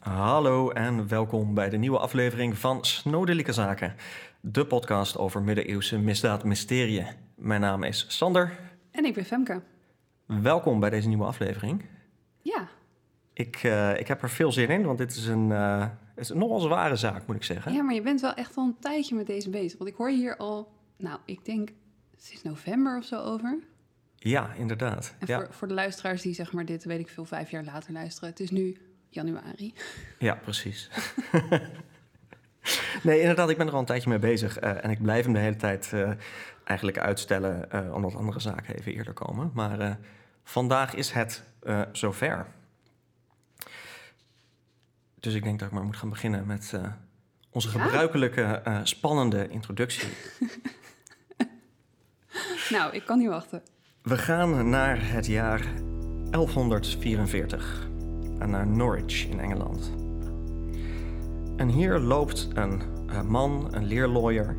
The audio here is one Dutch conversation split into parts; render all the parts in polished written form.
Hallo en welkom bij de nieuwe aflevering van Snodelijke Zaken. De podcast over middeleeuwse misdaad mysterieën. Mijn naam is Sander. En ik ben Femke. Welkom bij deze nieuwe aflevering. Ja. Ik heb er veel zin in, want dit is een nogal zware zaak, moet ik zeggen. Ja, maar je bent wel echt al een tijdje met deze bezig. Want ik hoor hier al, ik denk sinds november of zo over. Ja, inderdaad. En ja. voor de luisteraars die zeg maar dit, weet ik veel, 5 jaar later luisteren. Het is nu januari. Ja, precies. Nee, inderdaad, ik ben er al een tijdje mee bezig. En ik blijf hem de hele tijd eigenlijk uitstellen, omdat andere zaken even eerder komen. Maar vandaag is het zover. Dus ik denk dat ik maar moet gaan beginnen met onze gebruikelijke spannende introductie. Nou, ik kan niet wachten. We gaan naar het jaar 1144 en naar Norwich in Engeland. En hier loopt een man, een leerlawyer,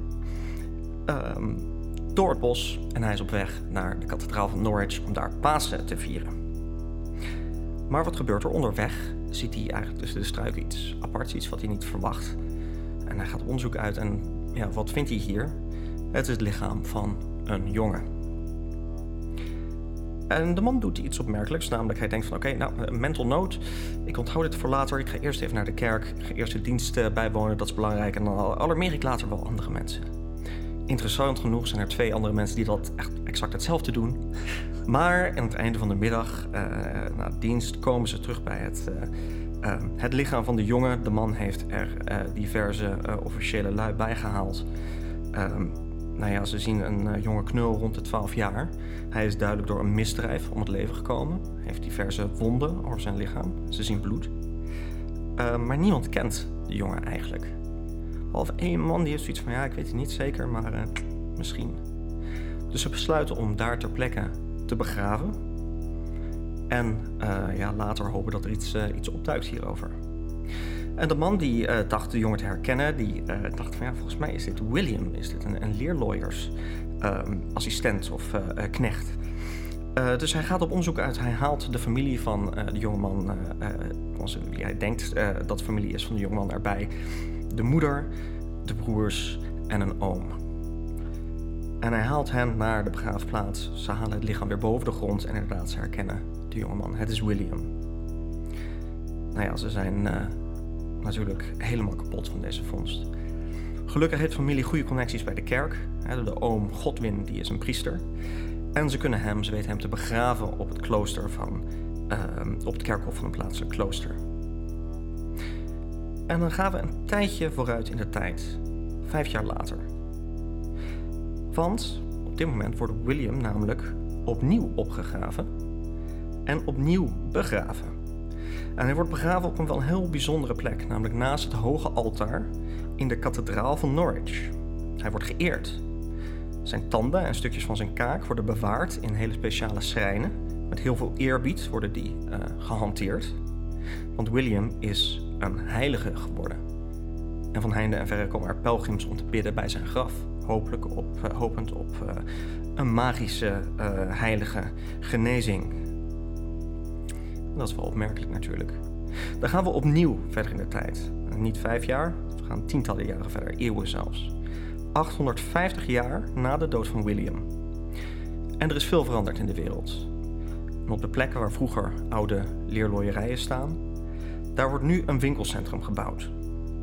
door het bos en hij is op weg naar de kathedraal van Norwich om daar Pasen te vieren. Maar wat gebeurt er onderweg? Ziet hij eigenlijk tussen de struiken iets aparts, iets wat hij niet verwacht. En hij gaat onderzoek uit en ja, wat vindt hij hier? Het is het lichaam van een jongen. En de man doet iets opmerkelijks, namelijk hij denkt van oké, mental note, ik onthoud dit voor later. Ik ga eerst even naar de kerk, ik ga eerst de dienst bijwonen, dat is belangrijk. En dan alarmeer ik later wel andere mensen. Interessant genoeg zijn er 2 andere mensen die dat echt exact hetzelfde doen. Maar aan het einde van de middag, na de dienst, komen ze terug bij het lichaam van de jongen. De man heeft er diverse officiële lui bijgehaald. Ze zien een jonge knul rond de 12 jaar. Hij is duidelijk door een misdrijf om het leven gekomen. Hij heeft diverse wonden over zijn lichaam. Ze zien bloed. Maar niemand kent de jongen eigenlijk. Behalve 1 man die heeft zoiets van, ik weet het niet zeker, maar misschien. Dus ze besluiten om daar ter plekke te begraven. En later hopen dat er iets opduikt hierover. En de man die dacht de jongen te herkennen, die dacht van volgens mij is dit William. Is dit een leerlawyers assistent of knecht. Dus hij gaat op onderzoek uit. Hij haalt de familie van de jongeman. Hij denkt dat de familie is van de jongeman erbij. De moeder, de broers en een oom. En hij haalt hen naar de begraafplaats. Ze halen het lichaam weer boven de grond en inderdaad ze herkennen de jongeman. Het is William. Ze zijn natuurlijk helemaal kapot van deze vondst. Gelukkig heeft de familie goede connecties bij de kerk. De oom Godwin die is een priester. En ze weten hem te begraven op het klooster op het kerkhof van een plaatselijk klooster. En dan gaan we een tijdje vooruit in de tijd. 5 jaar later. Want op dit moment wordt William namelijk opnieuw opgegraven en opnieuw begraven. En hij wordt begraven op een wel heel bijzondere plek, namelijk naast het hoge altaar in de kathedraal van Norwich. Hij wordt geëerd. Zijn tanden en stukjes van zijn kaak worden bewaard in hele speciale schrijnen. Met heel veel eerbied worden die gehanteerd. Want William is een heilige geworden. En van heinde en verre komen er pelgrims om te bidden bij zijn graf. Hopend op een magische heilige genezing. Dat is wel opmerkelijk natuurlijk. Dan gaan we opnieuw verder in de tijd. Niet 5 jaar, we gaan tientallen jaren verder, eeuwen zelfs. 850 jaar na de dood van William. En er is veel veranderd in de wereld. En op de plekken waar vroeger oude leerlooierijen staan, daar wordt nu een winkelcentrum gebouwd.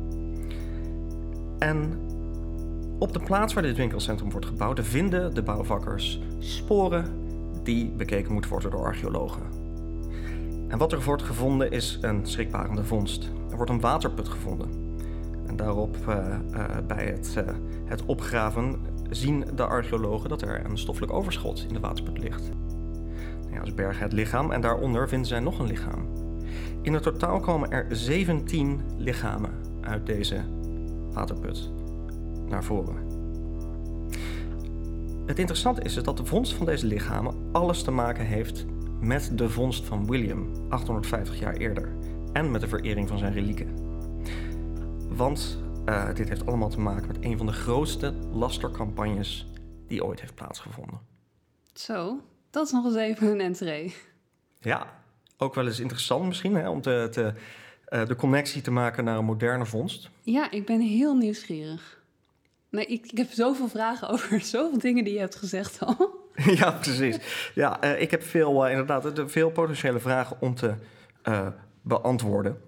En op de plaats waar dit winkelcentrum wordt gebouwd, vinden de bouwvakkers sporen die bekeken moeten worden door archeologen. En wat er wordt gevonden is een schrikbarende vondst. Er wordt een waterput gevonden. En daarop, bij het opgraven, zien de archeologen dat er een stoffelijk overschot in de waterput ligt. Ze bergen het lichaam en daaronder vinden zij nog een lichaam. In het totaal komen er 17 lichamen uit deze waterput naar voren. Het interessante is dat de vondst van deze lichamen alles te maken heeft met de vondst van William 850 jaar eerder en met de verering van zijn relieken. Want dit heeft allemaal te maken met een van de grootste lastercampagnes die ooit heeft plaatsgevonden. Zo, dat is nog eens even een entree. Ja, ook wel eens interessant misschien om te de connectie te maken naar een moderne vondst. Ja, ik ben heel nieuwsgierig. Nee, ik heb zoveel vragen over zoveel dingen die je hebt gezegd al. Ja, precies. Ja, ik heb veel potentiële vragen om te beantwoorden.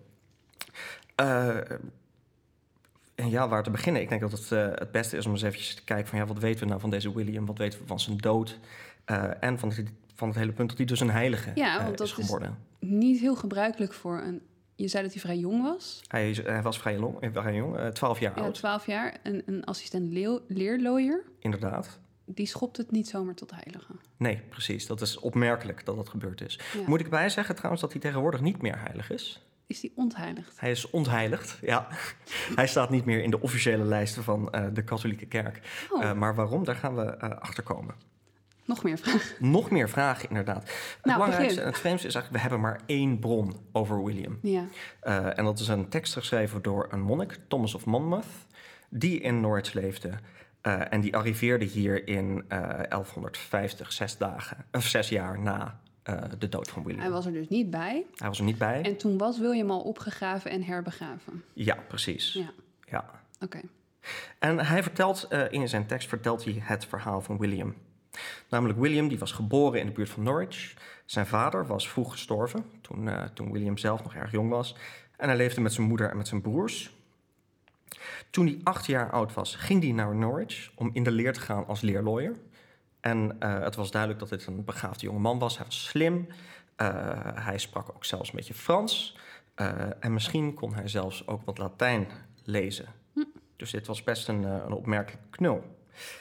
En ja, waar te beginnen? Ik denk dat het beste is om eens eventjes te kijken van... ja, wat weten we nou van deze William? Wat weten we van zijn dood? En van het hele punt dat hij dus een heilige is geworden. Is niet heel gebruikelijk voor een... Je zei dat hij vrij jong was. Hij was vrij jong, 12 jaar oud. 12 jaar. Een assistent leerlooier. Inderdaad. Die schopt het niet zomaar tot heilige. Nee, precies. Dat is opmerkelijk dat dat gebeurd is. Ja. Moet ik bijzeggen trouwens dat hij tegenwoordig niet meer heilig is? Is hij ontheiligd? Hij is ontheiligd, ja. Hij staat niet meer in de officiële lijsten van de katholieke kerk. Oh. Maar waarom, daar gaan we achter komen. Nog meer vragen? Nog meer vragen, inderdaad. Het belangrijkste en het vreemdste is eigenlijk... we hebben maar één bron over William. Ja. En dat is een tekst geschreven door een monnik, Thomas of Monmouth... die in Norwich leefde... en die arriveerde hier in 1150, 6 jaar na de dood van William. Hij was er dus niet bij. Hij was er niet bij. En toen was William al opgegraven en herbegraven. Ja, precies. Ja. Oké. En hij vertelt, in zijn tekst vertelt hij het verhaal van William. Namelijk William, die was geboren in de buurt van Norwich. Zijn vader was vroeg gestorven, toen William zelf nog erg jong was. En hij leefde met zijn moeder en met zijn broers. Toen hij 8 jaar oud was, ging hij naar Norwich om in de leer te gaan als leerlooier. En het was duidelijk dat dit een begaafde jonge man was. Hij was slim. Hij sprak ook zelfs een beetje Frans. En misschien kon hij zelfs ook wat Latijn lezen. Dus dit was best een opmerkelijke knul.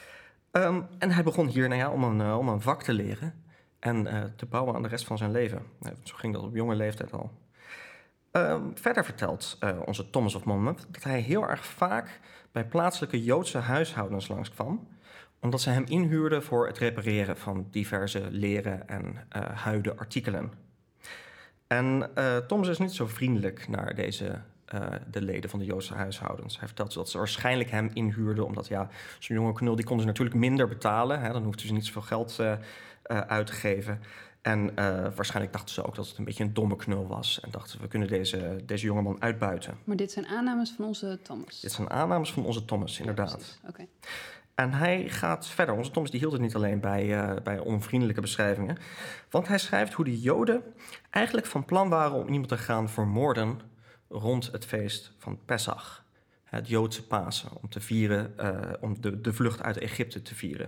En hij begon hier om een vak te leren en te bouwen aan de rest van zijn leven. Zo ging dat op jonge leeftijd al. Verder vertelt onze Thomas of Monmouth dat hij heel erg vaak bij plaatselijke Joodse huishoudens langskwam, omdat ze hem inhuurden voor het repareren van diverse leren en huiden artikelen. En Thomas is niet zo vriendelijk naar de leden van de Joodse huishoudens. Hij vertelt dat ze waarschijnlijk hem inhuurden, omdat zo'n jonge knul die konden ze natuurlijk minder betalen. Hè, dan hoefden ze niet zoveel geld uit te geven. En waarschijnlijk dachten ze ook dat het een beetje een domme knul was. En dachten we kunnen deze jongeman uitbuiten. Maar dit zijn aannames van onze Thomas? Dit zijn aannames van onze Thomas, inderdaad. Ja, oké. En hij gaat verder. Onze Thomas die hield het niet alleen bij onvriendelijke beschrijvingen. Want hij schrijft hoe de Joden eigenlijk van plan waren om iemand te gaan vermoorden rond het feest van Pesach. Het Joodse Pasen, om te vieren, om de vlucht uit Egypte te vieren.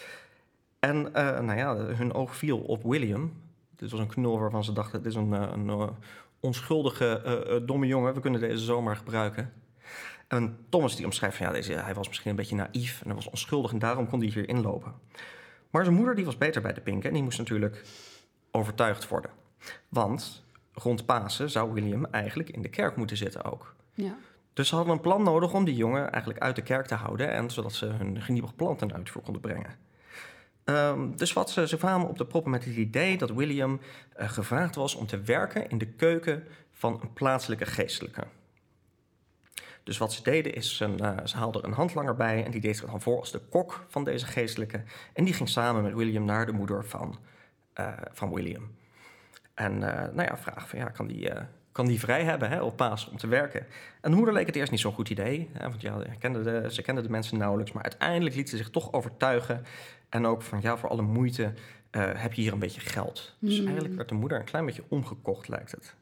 En hun oog viel op William. Dit was een knul waarvan ze dachten, dit is een onschuldige, domme jongen. We kunnen deze zomaar gebruiken. En Thomas die omschrijft van hij was misschien een beetje naïef en hij was onschuldig en daarom kon hij hier inlopen. Maar zijn moeder die was beter bij de pinken en die moest natuurlijk overtuigd worden. Want rond Pasen zou William eigenlijk in de kerk moeten zitten ook. Ja. Dus ze hadden een plan nodig om die jongen eigenlijk uit de kerk te houden en zodat ze hun geniepig plan ten uitvoer konden brengen. Dus ze kwamen op de proppen met het idee dat William gevraagd was om te werken in de keuken van een plaatselijke geestelijke. Dus wat ze deden is, ze haalden er een handlanger bij en die deed zich dan voor als de kok van deze geestelijke. En die ging samen met William naar de moeder van William. En vraag van kan die vrij hebben op Pasen om te werken? En de moeder leek het eerst niet zo'n goed idee, want ze kende de mensen nauwelijks. Maar uiteindelijk liet ze zich toch overtuigen. En ook van voor alle moeite heb je hier een beetje geld. Dus eigenlijk werd de moeder een klein beetje omgekocht, lijkt het.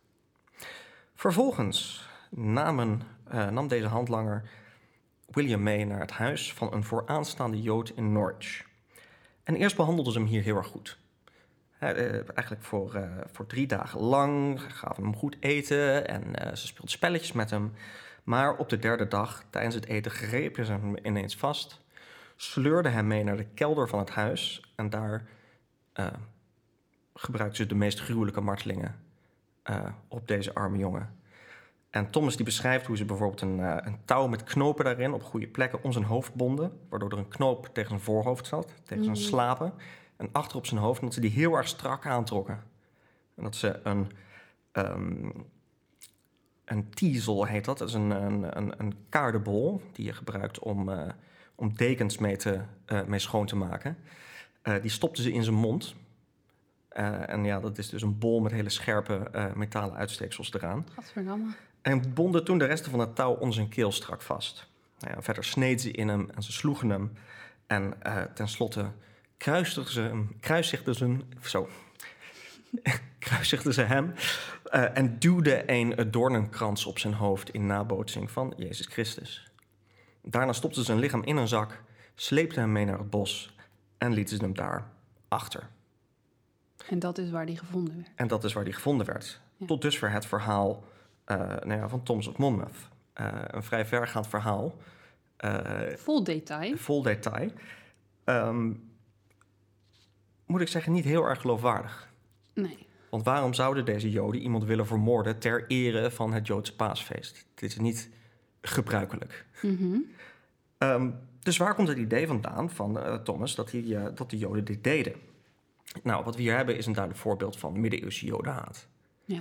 Vervolgens nam deze handlanger William mee naar het huis van een vooraanstaande Jood in Norwich. En eerst behandelden ze hem hier heel erg goed. Eigenlijk voor 3 dagen lang, gaven hem goed eten en ze speelden spelletjes met hem. Maar op de 3e dag, tijdens het eten, grepen ze hem ineens vast, sleurden hem mee naar de kelder van het huis en daar gebruikten ze de meest gruwelijke martelingen op deze arme jongen. En Thomas die beschrijft hoe ze bijvoorbeeld een touw met knopen daarin op goede plekken om zijn hoofd bonden, waardoor er een knoop tegen zijn voorhoofd zat, tegen zijn slapen, en achter op zijn hoofd, en dat ze die heel erg strak aantrokken. En dat ze een teasel heet dat. Dat is een kaardebol die je gebruikt om dekens mee schoon te maken. Die stopten ze in zijn mond. En dat is dus een bol met hele scherpe metalen uitsteeksels eraan. Gadverdamme. En bonden toen de resten van het touw onder zijn keel strak vast. Nou ja, verder sneed ze in hem en ze sloegen hem. En tenslotte kruisigden ze hem en duwde een doornenkrans op zijn hoofd in nabootsing van Jezus Christus. Daarna stopten ze zijn lichaam in een zak, sleepten hem mee naar het bos en lieten ze hem daar achter. En dat is waar die gevonden werd. Ja. Tot dusver het verhaal van Thomas of Monmouth. Een vrij vergaand verhaal. Vol detail. Moet ik zeggen, niet heel erg geloofwaardig. Nee. Want waarom zouden deze Joden iemand willen vermoorden ter ere van het Joodse paasfeest? Dit is niet gebruikelijk. Mm-hmm. Dus waar komt het idee vandaan van Thomas dat de Joden dit deden? Nou, wat we hier hebben is een duidelijk voorbeeld van middeleeuwse Jodenhaat. Ja.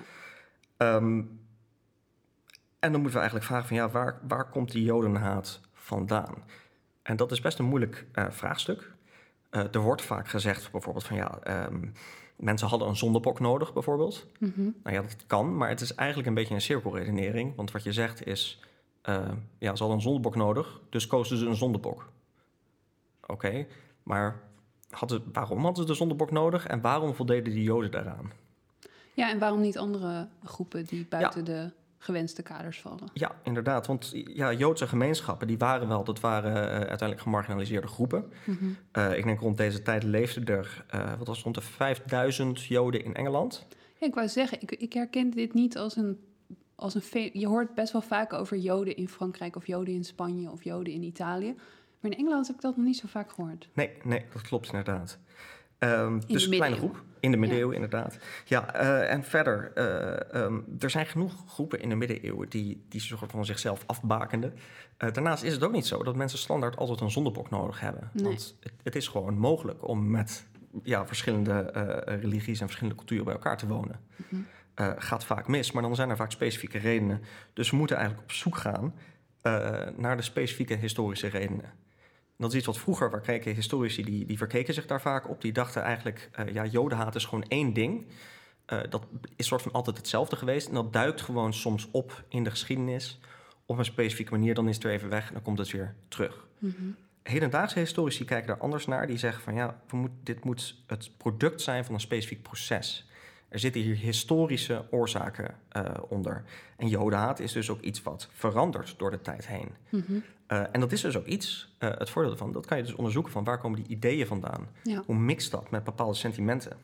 En dan moeten we eigenlijk vragen van waar komt die Jodenhaat vandaan? En dat is best een moeilijk vraagstuk. Er wordt vaak gezegd bijvoorbeeld van mensen hadden een zondebok nodig bijvoorbeeld. Mm-hmm. Nou ja, dat kan, maar het is eigenlijk een beetje een cirkelredenering. Want wat je zegt is, ze hadden een zondebok nodig, dus kozen ze een zondebok. Oké, maar waarom hadden ze de zondebok nodig en waarom voldeden die Joden daaraan? Ja, en waarom niet andere groepen die buiten de gewenste kaders vallen? Ja, inderdaad. Want Joodse gemeenschappen, die waren uiteindelijk gemarginaliseerde groepen. Mm-hmm. Ik denk rond deze tijd leefden er, rond de 5000 Joden in Engeland. Ja, ik wou zeggen, ik herken dit niet als een je hoort best wel vaak over Joden in Frankrijk of Joden in Spanje of Joden in Italië. Maar in Engeland heb ik dat nog niet zo vaak gehoord. Nee, dat klopt inderdaad. Dus een kleine groep. In de middeleeuwen, inderdaad. Ja, en verder, er zijn genoeg groepen in de middeleeuwen die soort van zichzelf afbakenden. Daarnaast is het ook niet zo dat mensen standaard altijd een zondebok nodig hebben. Nee. Want het is gewoon mogelijk om met verschillende religies en verschillende culturen bij elkaar te wonen. Mm-hmm. Gaat vaak mis, maar dan zijn er vaak specifieke redenen. Dus we moeten eigenlijk op zoek gaan naar de specifieke historische redenen. Dat is iets wat vroeger, waar keken historici, die verkeken zich daar vaak op. Die dachten eigenlijk, Jodenhaat is gewoon één ding. Dat is soort van altijd hetzelfde geweest. En dat duikt gewoon soms op in de geschiedenis op een specifieke manier. Dan is het weer even weg en dan komt het weer terug. Mm-hmm. Hedendaagse historici kijken daar anders naar. Die zeggen van dit moet het product zijn van een specifiek proces. Er zitten hier historische oorzaken onder. En Jodenhaat is dus ook iets wat verandert door de tijd heen. Mm-hmm. En dat is dus ook iets, het voordeel ervan, dat kan je dus onderzoeken van waar komen die ideeën vandaan? Ja. Hoe mixt dat met bepaalde sentimenten?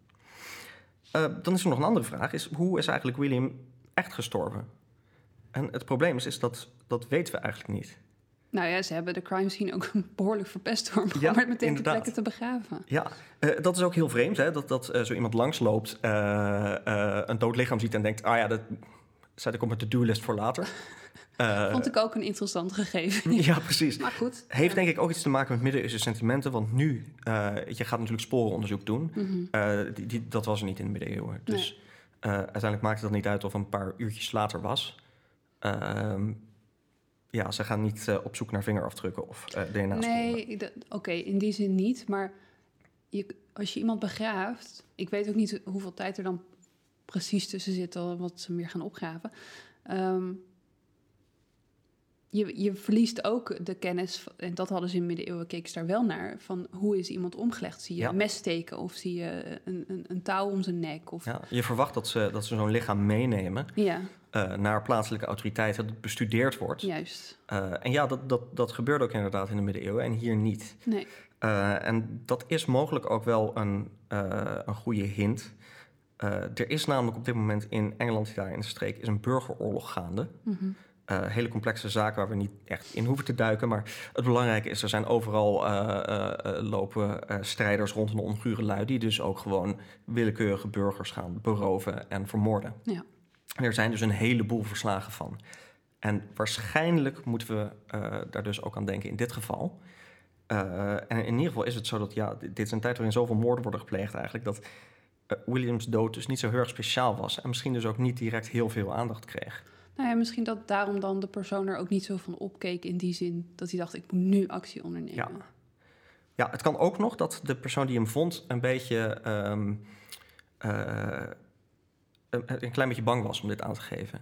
Dan is er nog een andere vraag, hoe is eigenlijk William echt gestorven? En het probleem is dat weten we eigenlijk niet. Nou ja, ze hebben de crime scene ook behoorlijk verpest door hem maar meteen ter plekke te begraven. Ja, dat is ook heel vreemd, hè? Dat zo iemand langsloopt, een dood lichaam ziet en denkt, dat zet ik op mijn to-do-list voor later. Vond ik ook een interessant gegeven. Ja, precies. Maar goed. Heeft denk ik ook iets te maken met middeleeuwse sentimenten. Want nu, je gaat natuurlijk sporenonderzoek doen. Mm-hmm. Dat was er niet in de middeleeuwen. Dus uiteindelijk maakte dat niet uit of een paar uurtjes later was. Ze gaan niet op zoek naar vingerafdrukken of DNA-sporen. Nee, oké, in die zin niet. Maar als je iemand begraaft... Ik weet ook niet hoeveel tijd er dan precies tussen zit... wat ze meer gaan opgraven... Je verliest ook de kennis, en dat hadden ze in de middeleeuwen, keken ze daar wel naar, van hoe is iemand omgelegd? Zie je een mes steken of zie je een touw om zijn nek? Of... Ja, je verwacht dat ze zo'n lichaam meenemen naar plaatselijke autoriteiten, dat het bestudeerd wordt. Juist. En dat gebeurde ook inderdaad in de middeleeuwen en hier niet. Nee. En dat is mogelijk ook wel een goede hint. Er is namelijk op dit moment in Engeland, daar in de streek, is een burgeroorlog gaande. Mm-hmm. Hele complexe zaken waar we niet echt in hoeven te duiken. Maar het belangrijke is, er zijn overal lopen strijders rond een ongure lui... die dus ook gewoon willekeurige burgers gaan beroven en vermoorden. Ja. En er zijn dus een heleboel verslagen van. En waarschijnlijk moeten we daar dus ook aan denken in dit geval. En in ieder geval is het zo dat, dit is een tijd waarin zoveel moorden worden gepleegd eigenlijk... dat Williams dood dus niet zo heel erg speciaal was... en misschien dus ook niet direct heel veel aandacht kreeg. Nou ja, misschien dat daarom dan de persoon er ook niet zo van opkeek... in die zin dat hij dacht, ik moet nu actie ondernemen. Ja, het kan ook nog dat de persoon die hem vond... een beetje een klein beetje bang was om dit aan te geven.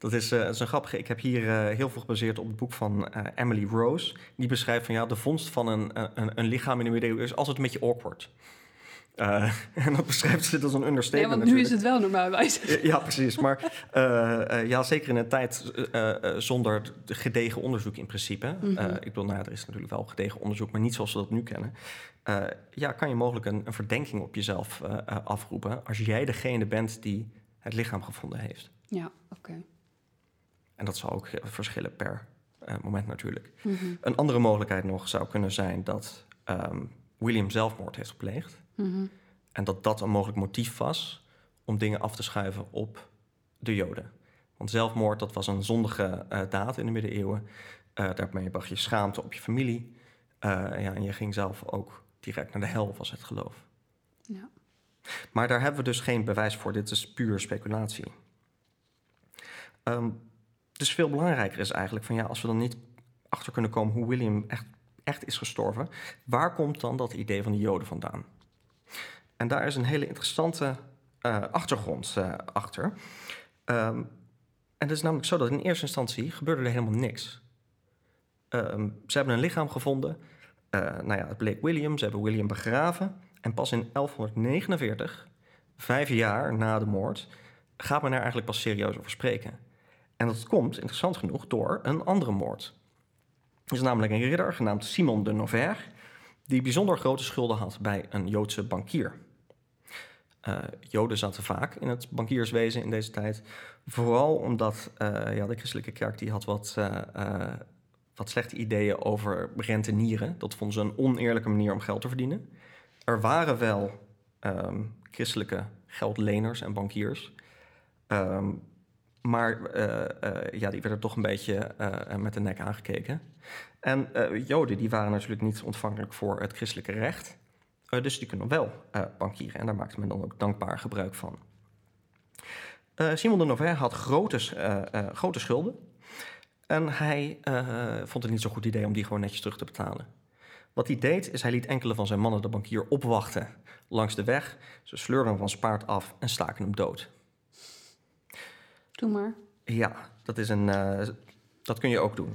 Dat is een grappige. Ik heb hier heel veel gebaseerd op het boek van Emily Rose. Die beschrijft van de vondst van een lichaam in de middeleeuwen is altijd een beetje awkward. En dat beschrijft ze als een understatement. Nee, want nu is het wel normalwijs. Ja, precies. Maar zeker in een tijd zonder gedegen onderzoek in principe. Ik bedoel, er is natuurlijk wel gedegen onderzoek, maar niet zoals we dat nu kennen. Kan je mogelijk een verdenking op jezelf afroepen als jij degene bent die het lichaam gevonden heeft. Ja, oké. En dat zal ook verschillen per moment natuurlijk. Een andere mogelijkheid nog zou kunnen zijn dat William zelfmoord heeft gepleegd. En dat een mogelijk motief was om dingen af te schuiven op de Joden. Want zelfmoord, dat was een zondige daad in de middeleeuwen. Daarmee bracht je schaamte op je familie. En je ging zelf ook direct naar de hel, was het geloof. Ja. Maar daar hebben we dus geen bewijs voor. Dit is puur speculatie. Dus veel belangrijker is eigenlijk van als we dan niet achter kunnen komen hoe William echt is gestorven, waar komt dan dat idee van de Joden vandaan? En daar is een hele interessante achtergrond achter. En het is namelijk zo dat in eerste instantie gebeurde er helemaal niks. Ze hebben een lichaam gevonden. Het bleek William. Ze hebben William begraven. En pas in 1149, 5 jaar na de moord, gaat men er eigenlijk pas serieus over spreken. En dat komt, interessant genoeg, door een andere moord. Er is namelijk een ridder genaamd Simon de Novaire, die bijzonder grote schulden had bij een Joodse bankier. Joden zaten vaak in het bankierswezen in deze tijd. Vooral omdat de christelijke kerk die had wat slechte ideeën over rentenieren. Dat vonden ze een oneerlijke manier om geld te verdienen. Er waren wel christelijke geldleners en bankiers. Maar die werden toch een beetje met de nek aangekeken. En Joden die waren natuurlijk niet ontvankelijk voor het christelijke recht. Dus die kunnen wel bankieren. En daar maakte men dan ook dankbaar gebruik van. Simon de Novaire had grote schulden. En hij vond het niet zo'n goed idee om die gewoon netjes terug te betalen. Wat hij deed, is hij liet enkele van zijn mannen de bankier opwachten langs de weg. Ze sleurden hem van zijn paard af en staken hem dood. Doe maar. Ja, dat kun je ook doen.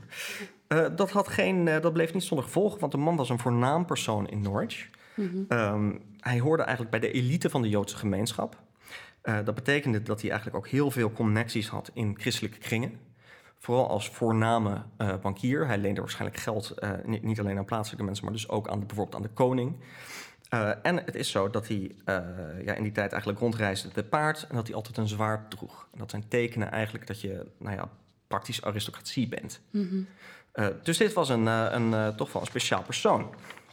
Dat bleef niet zonder gevolgen, want de man was een voornaam persoon in Norwich. Hij hoorde eigenlijk bij de elite van de Joodse gemeenschap. Dat betekende dat hij eigenlijk ook heel veel connecties had in christelijke kringen. Vooral als voorname bankier. Hij leende waarschijnlijk geld niet alleen aan plaatselijke mensen, maar dus ook bijvoorbeeld aan de koning. En het is zo dat hij in die tijd eigenlijk rondreisde te paard en dat hij altijd een zwaard droeg. En dat zijn tekenen eigenlijk dat je praktisch aristocratie bent. Dus dit was toch wel een speciaal persoon.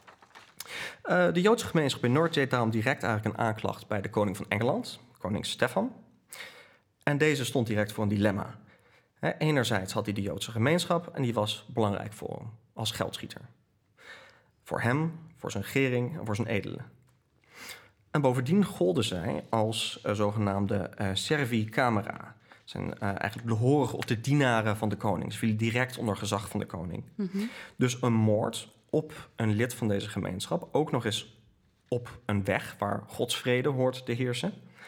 De Joodse gemeenschap in Norwich deed daarom direct eigenlijk een aanklacht bij de koning van Engeland, koning Stefan. En deze stond direct voor een dilemma. Enerzijds had hij de Joodse gemeenschap en die was belangrijk voor hem als geldschieter. Voor hem, voor zijn regering en voor zijn edelen. En bovendien golden zij als zogenaamde servi camera. Zijn eigenlijk behorigen of de dienaren van de koning. Ze vielen direct onder gezag van de koning. Dus een moord op een lid van deze gemeenschap, ook nog eens op een weg waar godsvrede hoort te heersen,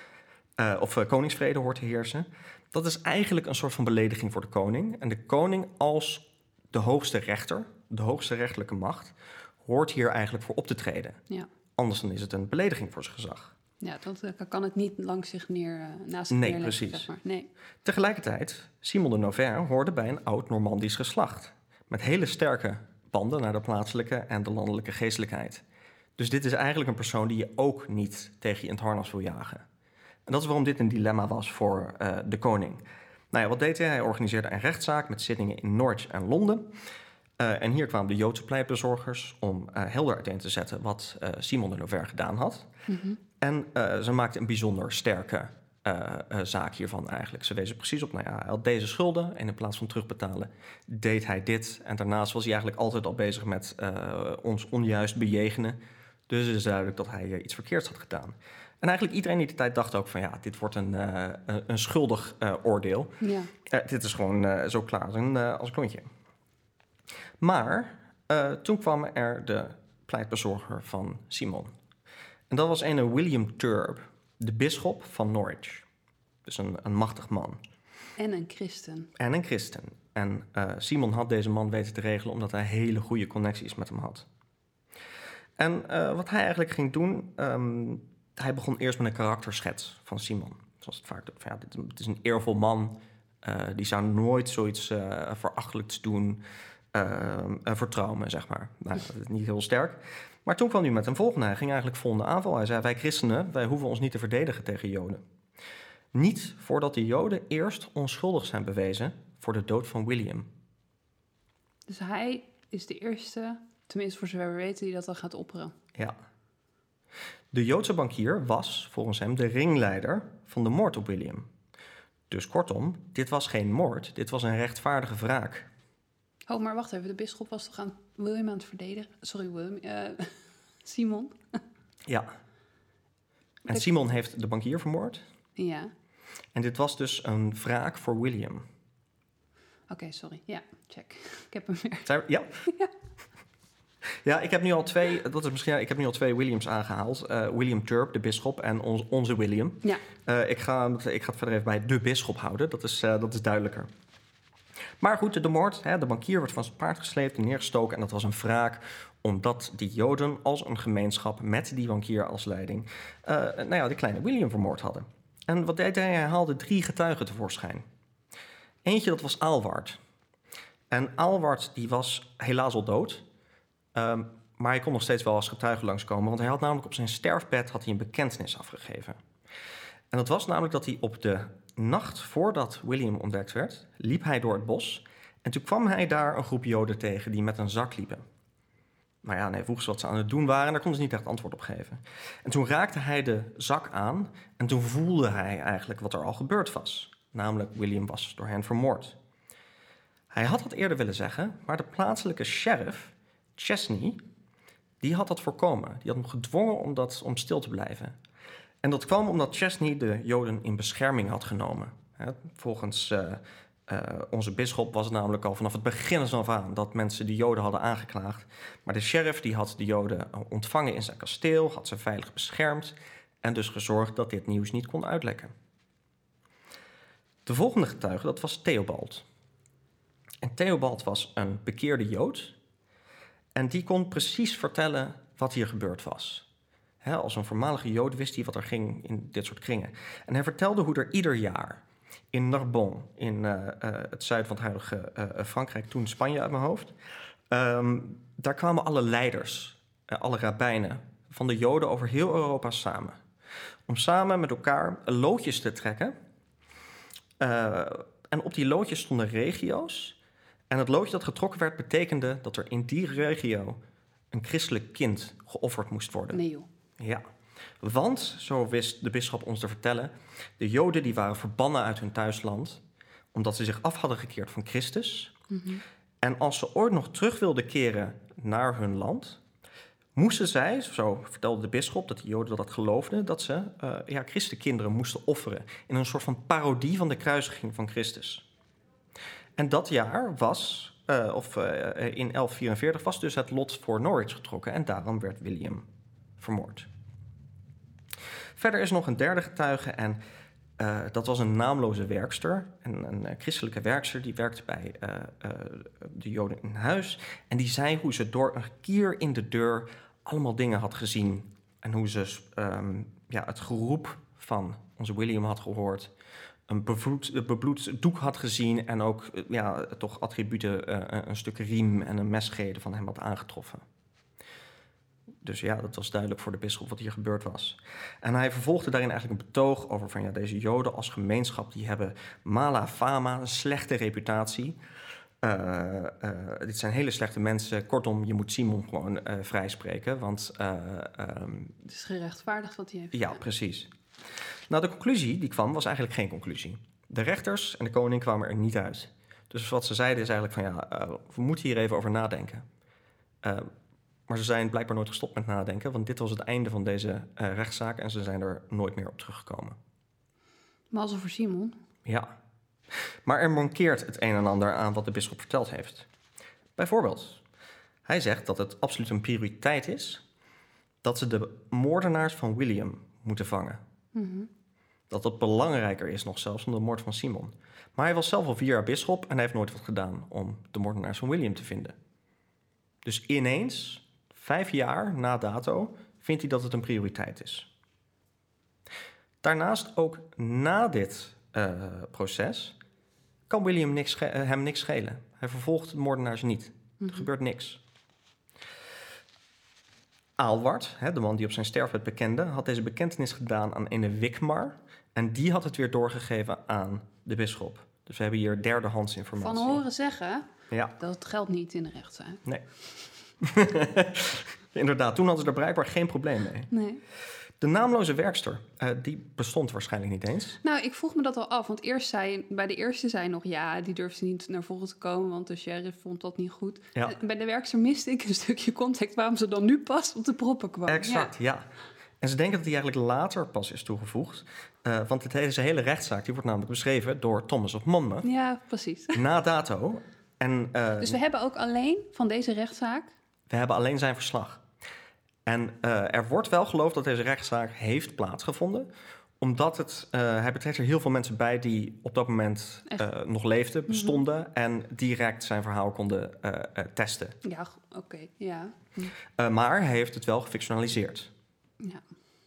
of koningsvrede hoort te heersen, dat is eigenlijk een soort van belediging voor de koning. En de koning als de hoogste rechter, de hoogste rechterlijke macht, hoort hier eigenlijk voor op te treden. Ja. Anders dan is het een belediging voor zijn gezag. Ja, dat kan het niet langs zich naast zich neerleggen. Precies. Zeg maar. Nee. Tegelijkertijd, Simon de Novaire hoorde bij een oud Normandisch geslacht, met hele sterke banden naar de plaatselijke en de landelijke geestelijkheid. Dus dit is eigenlijk een persoon die je ook niet tegen je in het harnas wil jagen. En dat is waarom dit een dilemma was voor de koning. Wat deed hij? Hij organiseerde een rechtszaak met zittingen in Norwich en Londen. En hier kwamen de Joodse pleitbezorgers om helder uiteen te zetten wat Simon de Novaire gedaan had. En ze maakten een bijzonder sterke zaak hiervan eigenlijk. Ze wezen precies op, hij had deze schulden en in plaats van terugbetalen deed hij dit. En daarnaast was hij eigenlijk altijd al bezig met ons onjuist bejegenen. Dus het is duidelijk dat hij iets verkeerds had gedaan. En eigenlijk iedereen in die tijd dacht ook van dit wordt een schuldig oordeel. Ja. Dit is gewoon zo klaar als een klontje. Maar toen kwam er de pleitbezorger van Simon. En dat was een William Turb, de bisschop van Norwich. Dus een machtig man. En een christen. En Simon had deze man weten te regelen omdat hij hele goede connecties met hem had. En wat hij eigenlijk ging doen, hij begon eerst met een karakterschets van Simon. Zoals het vaak doet. Ja, dit is een eervol man, die zou nooit zoiets verachtelijks doen. Vertrouw me, zeg maar. Nou, dat is niet heel sterk. Maar toen kwam hij met een volgende. Hij ging eigenlijk volgende aanval. Hij zei, wij christenen, wij hoeven ons niet te verdedigen tegen Joden. Niet voordat de Joden eerst onschuldig zijn bewezen voor de dood van William. Dus hij is de eerste, tenminste voor zover we weten, die dat dan gaat opperen. Ja. De Joodse bankier was, volgens hem, de ringleider van de moord op William. Dus kortom, dit was geen moord. Dit was een rechtvaardige wraak. Oh, maar wacht even. De bisschop was toch William aan het verdedigen? Sorry, William. Simon. Ja. En Simon heeft de bankier vermoord. Ja. En dit was dus een wraak voor William. Oké, sorry. Ja, check. Ik heb hem weer. Ja? Ja. Ja, ik heb nu al twee Williams aangehaald. William Turp, de bisschop, en onze William. Ja. Ik ga het verder even bij de bisschop houden. Dat is duidelijker. Maar goed, de moord. De bankier werd van zijn paard gesleept en neergestoken. En dat was een wraak omdat die Joden als een gemeenschap met die bankier als leiding de kleine William vermoord hadden. En wat deed hij? Hij haalde 3 getuigen tevoorschijn. Eentje, dat was Aelward. En Aelward, die was helaas al dood. Maar hij kon nog steeds wel als getuige langskomen. Want hij had namelijk op zijn sterfbed een bekentenis afgegeven. En dat was namelijk dat hij op de nacht voordat William ontdekt werd, liep hij door het bos. En toen kwam hij daar een groep Joden tegen die met een zak liepen. Maar ja, hij vroeg ze wat ze aan het doen waren en daar kon ze niet echt antwoord op geven. En toen raakte hij de zak aan en toen voelde hij eigenlijk wat er al gebeurd was. Namelijk, William was door hen vermoord. Hij had dat eerder willen zeggen, maar de plaatselijke sheriff, Chesney, die had dat voorkomen. Die had hem gedwongen om stil te blijven. En dat kwam omdat Chesney de Joden in bescherming had genomen. Volgens onze bisschop was het namelijk al vanaf het begin af aan dat mensen de Joden hadden aangeklaagd. Maar de sheriff die had de Joden ontvangen in zijn kasteel, had ze veilig beschermd en dus gezorgd dat dit nieuws niet kon uitlekken. De volgende getuige, dat was Theobald. En Theobald was een bekeerde Jood en die kon precies vertellen wat hier gebeurd was. Als een voormalige Jood wist hij wat er ging in dit soort kringen. En hij vertelde hoe er ieder jaar in Narbonne, in het zuiden van het huidige Frankrijk, toen Spanje uit mijn hoofd, daar kwamen alle leiders, alle rabbijnen van de Joden over heel Europa samen. Om samen met elkaar loodjes te trekken. En op die loodjes stonden regio's. En het loodje dat getrokken werd betekende dat er in die regio een christelijk kind geofferd moest worden. Nee joh. Ja, want, zo wist de bisschop ons te vertellen, de Joden die waren verbannen uit hun thuisland omdat ze zich af hadden gekeerd van Christus. Mm-hmm. En als ze ooit nog terug wilden keren naar hun land, moesten zij, zo vertelde de bisschop, dat de Joden dat geloofden, dat ze christenkinderen moesten offeren in een soort van parodie van de kruisiging van Christus. En dat jaar was, in 1144, was dus het lot voor Norwich getrokken en daarom werd William vermoord. Verder is nog een derde getuige en dat was een naamloze werkster, een christelijke werkster die werkte bij de Joden in huis. En die zei hoe ze door een kier in de deur allemaal dingen had gezien en hoe ze het geroep van onze William had gehoord, een bebloed doek had gezien en ook toch attributen, een stuk riem en een messchede van hem had aangetroffen. Dus ja, dat was duidelijk voor de bisschop wat hier gebeurd was. En hij vervolgde daarin eigenlijk een betoog over van deze Joden als gemeenschap, die hebben mala fama, een slechte reputatie. Dit zijn hele slechte mensen. Kortom, je moet Simon gewoon vrijspreken, want het is gerechtvaardigd wat hij heeft. Ja, precies. Nou, de conclusie die kwam was eigenlijk geen conclusie. De rechters en de koning kwamen er niet uit. Dus wat ze zeiden is eigenlijk van we moeten hier even over nadenken. Maar ze zijn blijkbaar nooit gestopt met nadenken, want dit was het einde van deze rechtszaak en ze zijn er nooit meer op teruggekomen. Mazzel voor Simon. Ja. Maar er mankeert het een en ander aan wat de bisschop verteld heeft. Bijvoorbeeld, hij zegt dat het absoluut een prioriteit is dat ze de moordenaars van William moeten vangen. Mm-hmm. Dat het belangrijker is nog zelfs dan de moord van Simon. Maar hij was zelf al 4 jaar bisschop en hij heeft nooit wat gedaan om de moordenaars van William te vinden. Dus ineens, 5 jaar na dato, vindt hij dat het een prioriteit is. Daarnaast, ook na dit proces, kan William hem niks schelen. Hij vervolgt de moordenaars niet. Er gebeurt niks. Aelward, de man die op zijn sterfbed bekende, had deze bekentenis gedaan aan ene Wigmar. En die had het weer doorgegeven aan de bisschop. Dus we hebben hier derdehands informatie. Van horen zeggen, dat geldt niet in de rechtszaak. Nee. Inderdaad, toen hadden ze er blijkbaar geen probleem mee. Nee. De naamloze werkster, die bestond waarschijnlijk niet eens. Nou, ik vroeg me dat al af. Want bij de eerste zei nog... die durfde niet naar voren te komen... want de sheriff vond dat niet goed. Ja. Bij de werkster miste ik een stukje context... waarom ze dan nu pas op de proppen kwam. Exact, ja. En ze denken dat die eigenlijk later pas is toegevoegd. Want deze hele rechtszaak die wordt namelijk beschreven... door Thomas of Monmouth. Ja, precies. Na dato. En, dus we hebben ook alleen van deze rechtszaak... We hebben alleen zijn verslag. En er wordt wel geloofd dat deze rechtszaak heeft plaatsgevonden. Omdat hij betrekt er heel veel mensen bij die op dat moment nog leefden, bestonden... en direct zijn verhaal konden testen. Ja, oké, ja. Maar hij heeft het wel gefictionaliseerd. Ja.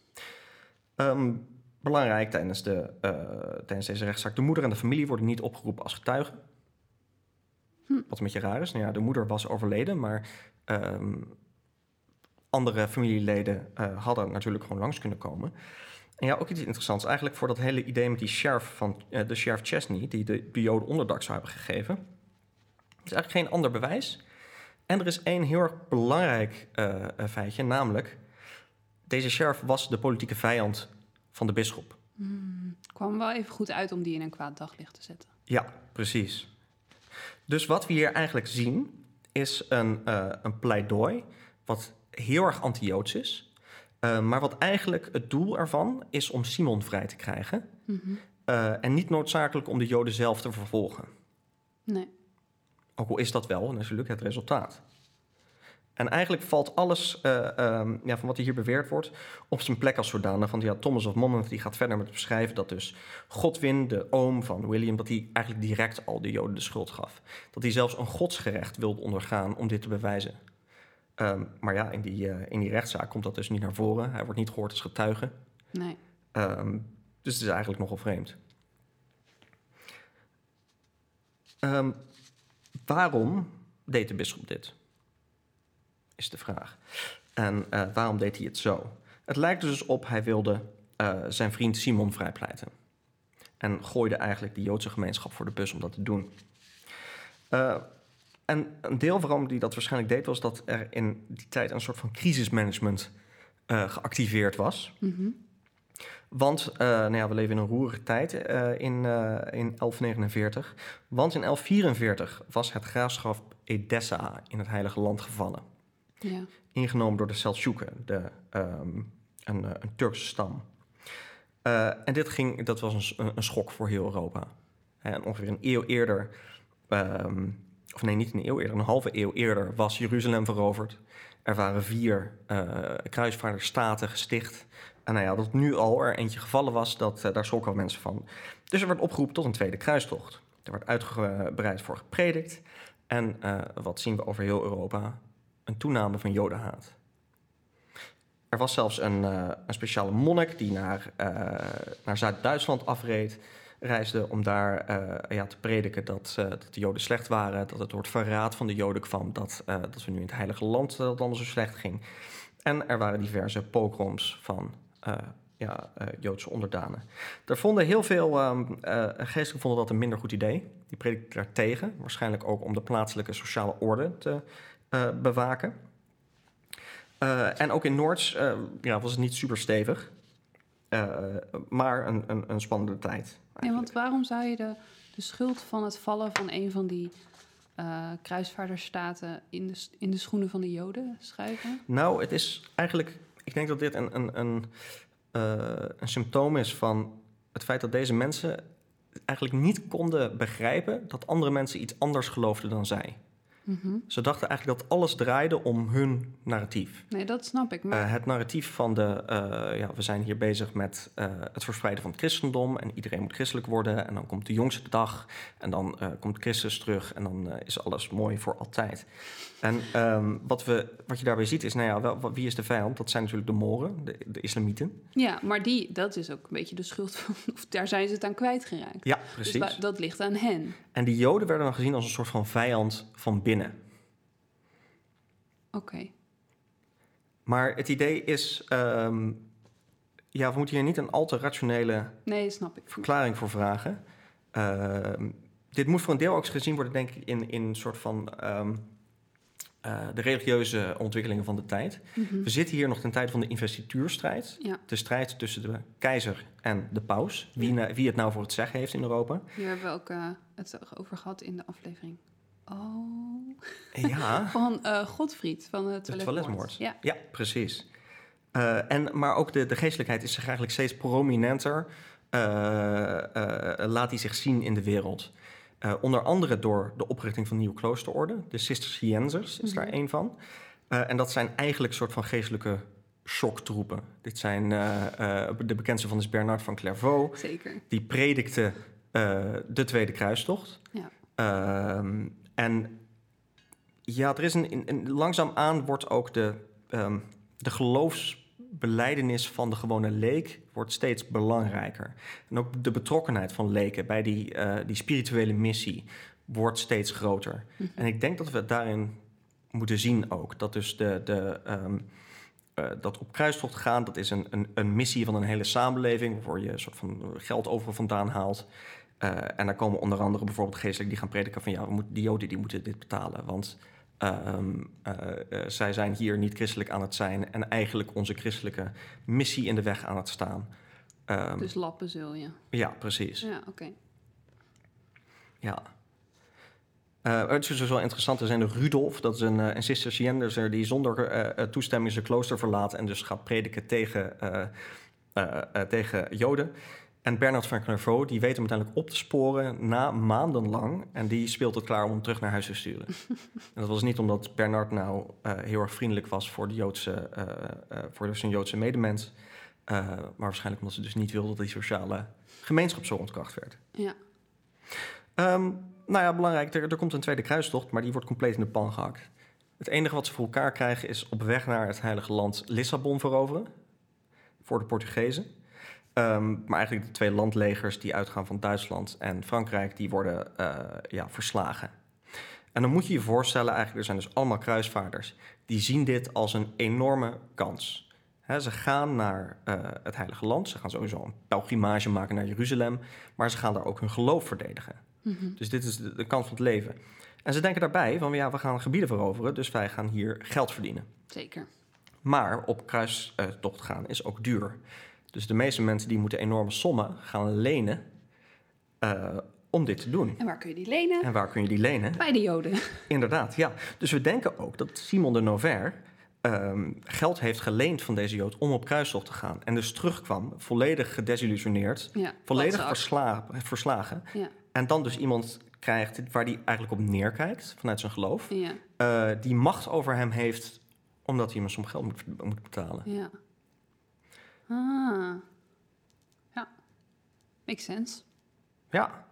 Belangrijk tijdens deze rechtszaak. De moeder en de familie worden niet opgeroepen als getuigen. Wat een beetje raar is. Nou ja, de moeder was overleden, maar... andere familieleden hadden natuurlijk gewoon langs kunnen komen. En ja, ook iets interessants. Eigenlijk voor dat hele idee met die sheriff de sheriff Chesney... die de Joden onderdak zou hebben gegeven. Er is eigenlijk geen ander bewijs. En er is één heel erg belangrijk feitje, namelijk... deze sheriff was de politieke vijand van de bisschop. Kwam wel even goed uit om die in een kwaad daglicht te zetten. Ja, precies. Dus wat we hier eigenlijk zien is een pleidooi... wat heel erg anti-Joods is. Maar wat eigenlijk het doel ervan is om Simon vrij te krijgen. En niet noodzakelijk om de Joden zelf te vervolgen. Nee. Ook al is dat wel natuurlijk het resultaat. En eigenlijk valt alles van wat hier beweerd wordt... op zijn plek als zodanig. Want Thomas of Monmouth die gaat verder met beschrijven... dat dus Godwin, de oom van William... dat hij eigenlijk direct al de Joden de schuld gaf. Dat hij zelfs een godsgerecht wilde ondergaan om dit te bewijzen. Maar ja, in die rechtszaak komt dat dus niet naar voren. Hij wordt niet gehoord als getuige. Nee. Dus het is eigenlijk nogal vreemd. Waarom deed de bisschop dit? Is de vraag. En waarom deed hij het zo? Het lijkt dus op, hij wilde zijn vriend Simon vrijpleiten. En gooide eigenlijk de Joodse gemeenschap voor de bus om dat te doen. En een deel waarom hij dat waarschijnlijk deed... was dat er in die tijd een soort van crisismanagement geactiveerd was. Want we leven in een roerige tijd in 1149. Want in 1144 was het graafschap Edessa in het Heilige Land gevallen. Ja. Ingenomen door de Seldsjoeken, een Turkse stam. En dat was een schok voor heel Europa. En ongeveer een eeuw eerder... niet een eeuw eerder, een halve eeuw eerder was Jeruzalem veroverd. Er waren 4 kruisvaardersstaten gesticht. En dat nu al er eentje gevallen was, daar schrokken mensen van. Dus er werd opgeroepen tot een tweede kruistocht. Er werd uitgebreid voor gepredikt. En wat zien we over heel Europa? Een toename van Jodenhaat. Er was zelfs een speciale monnik die naar Zuid-Duitsland reisde om daar te prediken dat de Joden slecht waren... dat het door het verraad van de Joden kwam... dat we nu in het Heilige Land dat het allemaal zo slecht ging. En er waren diverse pogroms van Joodse onderdanen. Er vonden heel veel geestelijken vonden dat een minder goed idee. Die predikten daartegen. Waarschijnlijk ook om de plaatselijke sociale orde te bewaken. En ook in Noords was het niet super stevig. Maar een spannende tijd. Ja, want waarom zou je de schuld van het vallen van een van die kruisvaardersstaten in de schoenen van de Joden schuiven? Nou, het is eigenlijk... Ik denk dat dit een symptoom is van het feit dat deze mensen eigenlijk niet konden begrijpen dat andere mensen iets anders geloofden dan zij. Mm-hmm. Ze dachten eigenlijk dat alles draaide om hun narratief. Nee, dat snap ik. Maar... Het narratief van we zijn hier bezig met het verspreiden van het christendom en iedereen moet christelijk worden en dan komt de jongste dag en dan komt Christus terug en dan is alles mooi voor altijd. En wat je daarbij ziet is, wie is de vijand? Dat zijn natuurlijk de Moren, de islamieten. Ja, maar dat is ook een beetje de schuld van, of daar zijn ze het aan kwijtgeraakt. Ja, precies. Dus dat ligt aan hen. En die Joden werden dan gezien als een soort van vijand van binnen. Oké. Maar het idee is, we moeten hier niet een al te rationele snap ik. verklaring voor vragen. Dit moet voor een deel ook gezien worden, denk ik, in een soort van de religieuze ontwikkelingen van de tijd. Mm-hmm. We zitten hier nog ten tijde van de investituurstrijd. Ja. De strijd tussen de keizer en de paus. Wie het nou voor het zeggen heeft in Europa. Hier hebben we ook het over gehad in de aflevering. Oh. Ja. Van Godfried, van het toiletmoord. Ja, precies. Maar ook de geestelijkheid is zich eigenlijk steeds prominenter. Laat die zich zien in de wereld. Onder andere door de oprichting van nieuwe kloosterorden. De Cisterciënsers is daar één van. En dat zijn eigenlijk een soort van geestelijke shocktroepen. Dit zijn de bekendste van is Bernard van Clairvaux. Zeker. Die predikte de Tweede Kruistocht. Ja. Er is langzaamaan wordt ook de geloofsbelijdenis van de gewone leek wordt steeds belangrijker. En ook de betrokkenheid van leken bij die spirituele missie wordt steeds groter. Mm-hmm. En ik denk dat we het daarin moeten zien ook. Dat dus dat op kruistocht gaan, dat is een missie van een hele samenleving, waarvoor je een soort van geld overal vandaan haalt. En daar komen onder andere bijvoorbeeld geestelijken die gaan prediken van die Joden die moeten dit betalen, want zij zijn hier niet christelijk aan het zijn en eigenlijk onze christelijke missie in de weg aan het staan. Dus lappen zul je. Ja, precies. Ja, oké. Ja. Het is dus wel interessant, er zijn de Rudolf, dat is een Cisterciënser die zonder toestemming zijn klooster verlaat en dus gaat prediken tegen Joden. En Bernard van Clairvaux, die weet hem uiteindelijk op te sporen maandenlang. En die speelt het klaar om hem terug naar huis te sturen. En dat was niet omdat Bernard heel erg vriendelijk was voor zijn Joodse medemens. Maar waarschijnlijk omdat ze dus niet wilde dat die sociale gemeenschap zo ontkracht werd. Ja. Belangrijk, er komt een tweede kruistocht, maar die wordt compleet in de pan gehakt. Het enige wat ze voor elkaar krijgen is op weg naar het heilige land Lissabon veroveren. Voor de Portugezen. Maar eigenlijk de twee landlegers die uitgaan van Duitsland en Frankrijk, die worden verslagen. En dan moet je je voorstellen, eigenlijk er zijn dus allemaal kruisvaarders. Die zien dit als een enorme kans. Ze gaan naar het Heilige Land. Ze gaan sowieso een pelgrimage maken naar Jeruzalem. Maar ze gaan daar ook hun geloof verdedigen. Mm-hmm. Dus dit is de kans van het leven. En ze denken daarbij van, we gaan gebieden veroveren, dus wij gaan hier geld verdienen. Zeker. Maar op kruistocht gaan is ook duur. Dus de meeste mensen die moeten enorme sommen gaan lenen om dit te doen. En waar kun je die lenen? Bij de Joden. Inderdaad, ja. Dus we denken ook dat Simon de Novaire geld heeft geleend van deze Jood om op kruistocht te gaan. En dus terugkwam, volledig gedesillusioneerd, volledig verslagen. Ja. En dan dus iemand krijgt waar hij eigenlijk op neerkijkt vanuit zijn geloof. Ja. Die macht over hem heeft omdat hij hem een som geld moet betalen. Ja. Ja. Makes sense. Ja.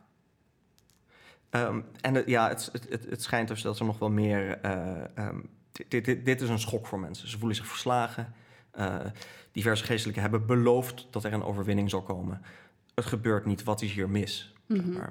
Het schijnt dus dat er nog wel meer... Dit is een schok voor mensen. Ze voelen zich verslagen. Diverse geestelijken hebben beloofd dat er een overwinning zal komen. Het gebeurt niet. Wat is hier mis? Mm-hmm. Zeg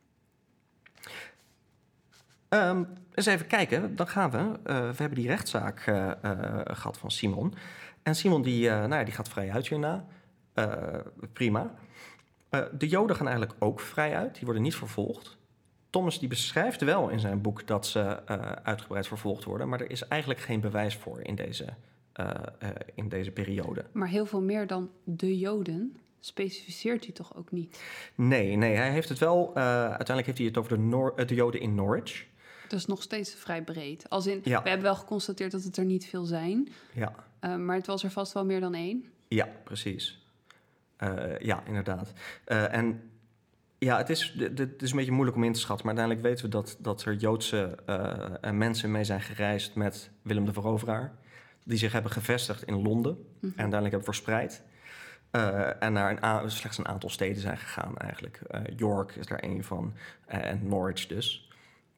maar. Eens even kijken. Dan gaan we. We hebben die rechtszaak gehad van Simon. En Simon die gaat vrij uit hierna. Prima. De Joden gaan eigenlijk ook vrij uit. Die worden niet vervolgd. Thomas die beschrijft wel in zijn boek dat ze uitgebreid vervolgd worden. Maar er is eigenlijk geen bewijs voor in deze periode. Maar heel veel meer dan de Joden specificeert hij toch ook niet? Nee, hij heeft het wel... uiteindelijk heeft hij het over de Joden in Norwich. Dat is nog steeds vrij breed. Als in, Ja. We hebben wel geconstateerd dat het er niet veel zijn. Ja. Maar het was er vast wel meer dan één. Ja, precies. Ja, inderdaad. En Ja, het is een beetje moeilijk om in te schatten. Maar uiteindelijk weten we dat er Joodse mensen mee zijn gereisd met Willem de Veroveraar. Die zich hebben gevestigd in Londen. En uiteindelijk hebben verspreid. En naar slechts een aantal steden zijn gegaan eigenlijk. York is daar één van. En Norwich dus.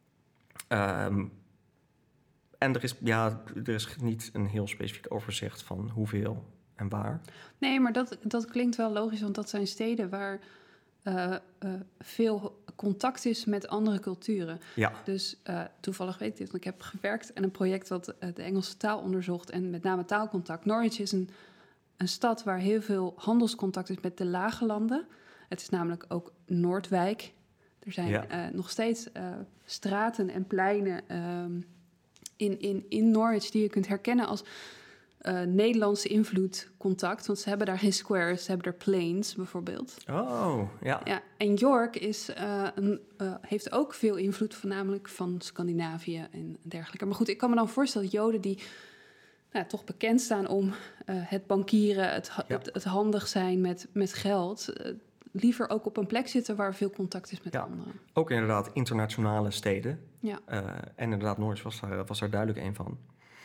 En er is niet een heel specifiek overzicht van hoeveel en waar. Nee, maar dat klinkt wel logisch, want dat zijn steden waar veel contact is met andere culturen. Ja. Dus toevallig weet ik dit, want ik heb gewerkt aan een project dat de Engelse taal onderzocht en met name taalcontact. Norwich is een stad waar heel veel handelscontact is met de lage landen. Het is namelijk ook Noordwijk. Er zijn nog steeds straten en pleinen in Norwich die je kunt herkennen als Nederlandse invloedcontact. Want ze hebben daar geen squares, ze hebben daar plains bijvoorbeeld. Oh, ja. En York heeft ook veel invloed, voornamelijk van Scandinavië en dergelijke. Maar goed, ik kan me dan voorstellen, Joden die toch bekend staan om het bankieren, het handig zijn met geld, liever ook op een plek zitten waar veel contact is met anderen. Ook inderdaad internationale steden. Ja. En inderdaad, Norwich was daar duidelijk een van.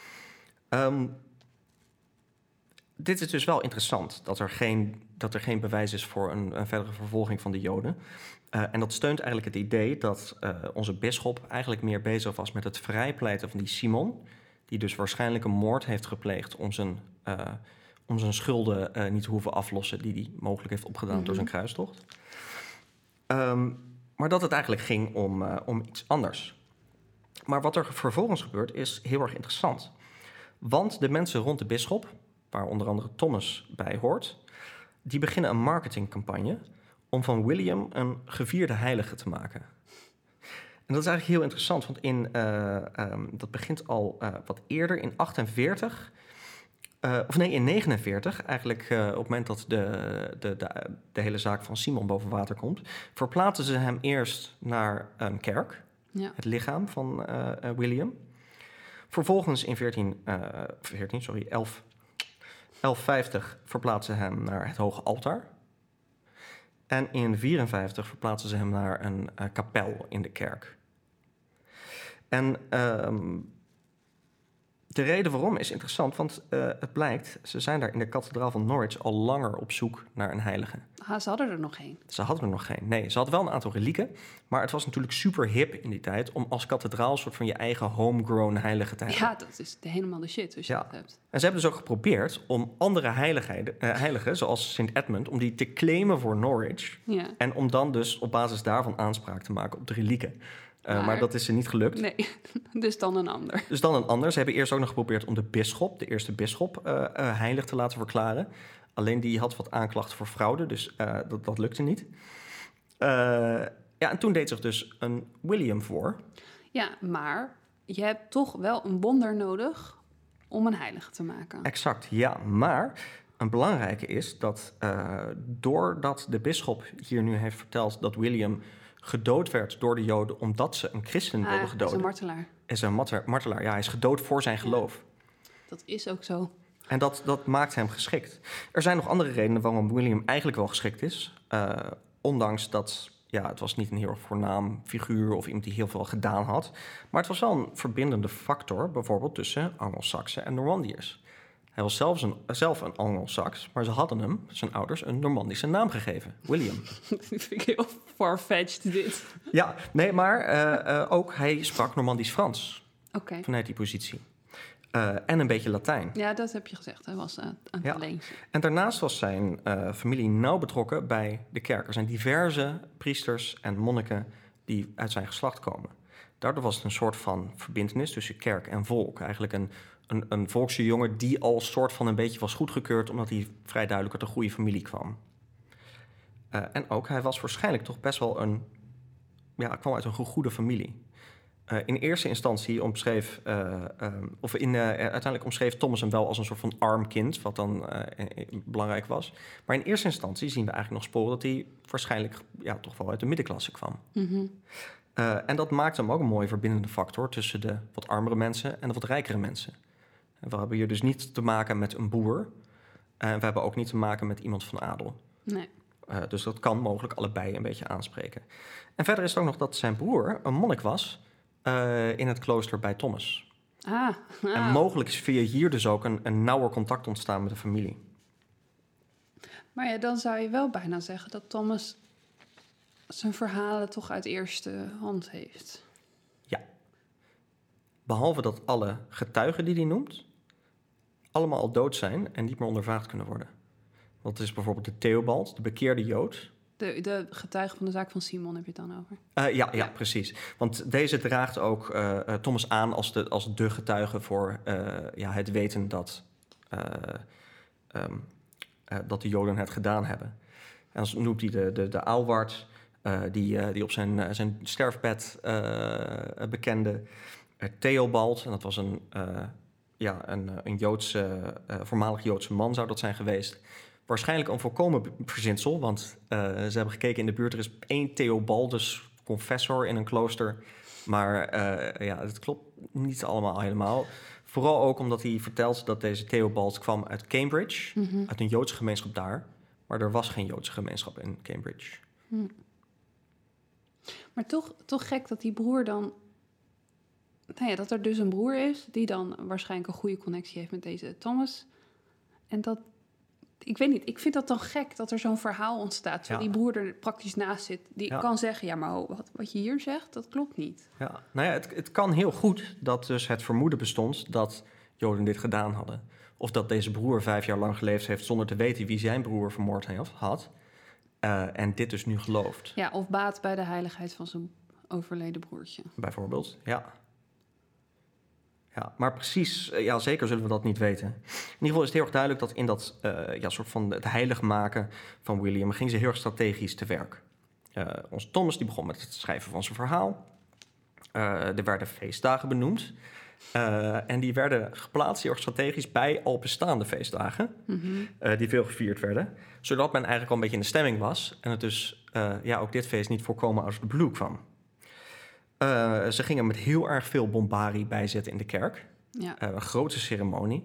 Dit is dus wel interessant, dat er geen bewijs is voor een verdere vervolging van de Joden. En dat steunt eigenlijk het idee dat onze bisschop eigenlijk meer bezig was met het vrijpleiten van die Simon, die dus waarschijnlijk een moord heeft gepleegd om zijn schulden niet te hoeven aflossen die hij mogelijk heeft opgedaan door zijn kruistocht. Maar dat het eigenlijk ging om iets anders. Maar wat er vervolgens gebeurt is heel erg interessant. Want de mensen rond de bisschop, waar onder andere Thomas bij hoort, die beginnen een marketingcampagne om van William een gevierde heilige te maken. En dat is eigenlijk heel interessant, want dat begint al wat eerder, in 49, eigenlijk op het moment dat de hele zaak van Simon boven water komt, verplaatsen ze hem eerst naar een kerk, het lichaam van William. Vervolgens in 1150 verplaatsen ze hem naar het hoge altaar. En in 54 verplaatsen ze hem naar een kapel in de kerk. En de reden waarom is interessant, want het blijkt, ze zijn daar in de kathedraal van Norwich al langer op zoek naar een heilige. Ze hadden er nog geen. Ze hadden er nog geen. Nee, ze hadden wel een aantal relieken, maar het was natuurlijk super hip in die tijd om als kathedraal een soort van je eigen homegrown heilige te hebben. Ja, dat is helemaal de shit als je dat hebt. En ze hebben dus ook geprobeerd om andere heiligen, zoals Sint Edmund, om die te claimen voor Norwich. Ja. En om dan dus op basis daarvan aanspraak te maken op de relieken. Maar dat is ze niet gelukt. Nee, dus dan een ander. Ze hebben eerst ook nog geprobeerd om de eerste bisschop, heilig te laten verklaren. Alleen die had wat aanklachten voor fraude, dus dat lukte niet. En toen deed zich dus een William voor. Ja, maar je hebt toch wel een wonder nodig om een heilige te maken. Exact, ja. Maar een belangrijke is dat doordat de bisschop hier nu heeft verteld dat William gedood werd door de Joden omdat ze een christen wilden gedoden. Hij is een martelaar. Is een martelaar, ja. Hij is gedood voor zijn geloof. Dat is ook zo. En dat maakt hem geschikt. Er zijn nog andere redenen waarom William eigenlijk wel geschikt is. Ondanks dat, het was niet een heel voornaam figuur of iemand die heel veel gedaan had. Maar het was wel een verbindende factor, bijvoorbeeld tussen Angelsaksen en Normandiërs. Hij was zelf een Angelsaks, maar ze hadden hem, zijn ouders, een Normandische naam gegeven. William. Dat vind ik heel farfetched, dit. Ja, nee, maar ook hij sprak Normandisch-Frans. Okay. Vanuit die positie. En een beetje Latijn. Ja, dat heb je gezegd. Hij was aan het talentje. En daarnaast was zijn familie nauw betrokken bij de kerk. Er zijn diverse priesters en monniken die uit zijn geslacht komen. Daardoor was het een soort van verbintenis tussen kerk en volk. Eigenlijk een volkse jongen die al soort van een beetje was goedgekeurd, omdat hij vrij duidelijk uit een goede familie kwam. En ook, hij was waarschijnlijk toch best wel kwam uit een goede familie. In eerste instantie uiteindelijk omschreef Thomas hem wel als een soort van arm kind, wat dan belangrijk was. Maar in eerste instantie zien we eigenlijk nog sporen dat hij waarschijnlijk toch wel uit de middenklasse kwam. Mm-hmm. En dat maakt hem ook een mooie verbindende factor tussen de wat armere mensen en de wat rijkere mensen. We hebben hier dus niet te maken met een boer. En we hebben ook niet te maken met iemand van adel. Nee. Dus dat kan mogelijk allebei een beetje aanspreken. En verder is het ook nog dat zijn broer een monnik was in het klooster bij Thomas. En mogelijk is via hier dus ook een nauwer contact ontstaan met de familie. Maar ja, dan zou je wel bijna zeggen dat Thomas zijn verhalen toch uit eerste hand heeft. Ja. Behalve dat alle getuigen die hij noemt allemaal al dood zijn en niet meer ondervraagd kunnen worden. Dat is bijvoorbeeld de Theobald, de bekeerde Jood. De getuige van de zaak van Simon heb je het dan over? Ja, precies. Want deze draagt ook Thomas aan als de getuige voor het weten dat de Joden het gedaan hebben. En dan noemt hij de Aalward, die op zijn sterfbed bekende Theobald. En dat was een voormalig Joodse man zou dat zijn geweest. Waarschijnlijk een volkomen verzinsel, want ze hebben gekeken in de buurt. Er is 1 Theobaldus confessor in een klooster. Maar het klopt niet allemaal helemaal. Vooral ook omdat hij vertelt dat deze Theobald kwam uit Cambridge. Uit een Joodse gemeenschap daar. Maar er was geen Joodse gemeenschap in Cambridge. Maar toch gek dat die broer dan... dat er dus een broer is die dan waarschijnlijk een goede connectie heeft met deze Thomas. En dat... Ik weet niet, ik vind dat dan gek dat er zo'n verhaal ontstaat. Terwijl die broer er praktisch naast zit. Die kan zeggen, ja, maar wat je hier zegt, dat klopt niet. Ja, nou ja, het kan heel goed dat dus het vermoeden bestond dat Joden dit gedaan hadden. Of dat deze broer 5 jaar lang geleefd heeft zonder te weten wie zijn broer vermoord had. En dit dus nu gelooft. Ja, of baat bij de heiligheid van zijn overleden broertje. Bijvoorbeeld, ja. Ja, maar precies, zeker zullen we dat niet weten. In ieder geval is het heel erg duidelijk dat in dat soort van het heilig maken van William ging ze heel erg strategisch te werk. Onze Thomas die begon met het schrijven van zijn verhaal. Er werden feestdagen benoemd. En die werden geplaatst heel erg strategisch bij al bestaande feestdagen. Die veel gevierd werden. Zodat men eigenlijk al een beetje in de stemming was. En het dus ook dit feest niet voorkomen out of the blue kwam. Ze gingen met heel erg veel bombarie bijzetten in de kerk. Ja. Een grote ceremonie.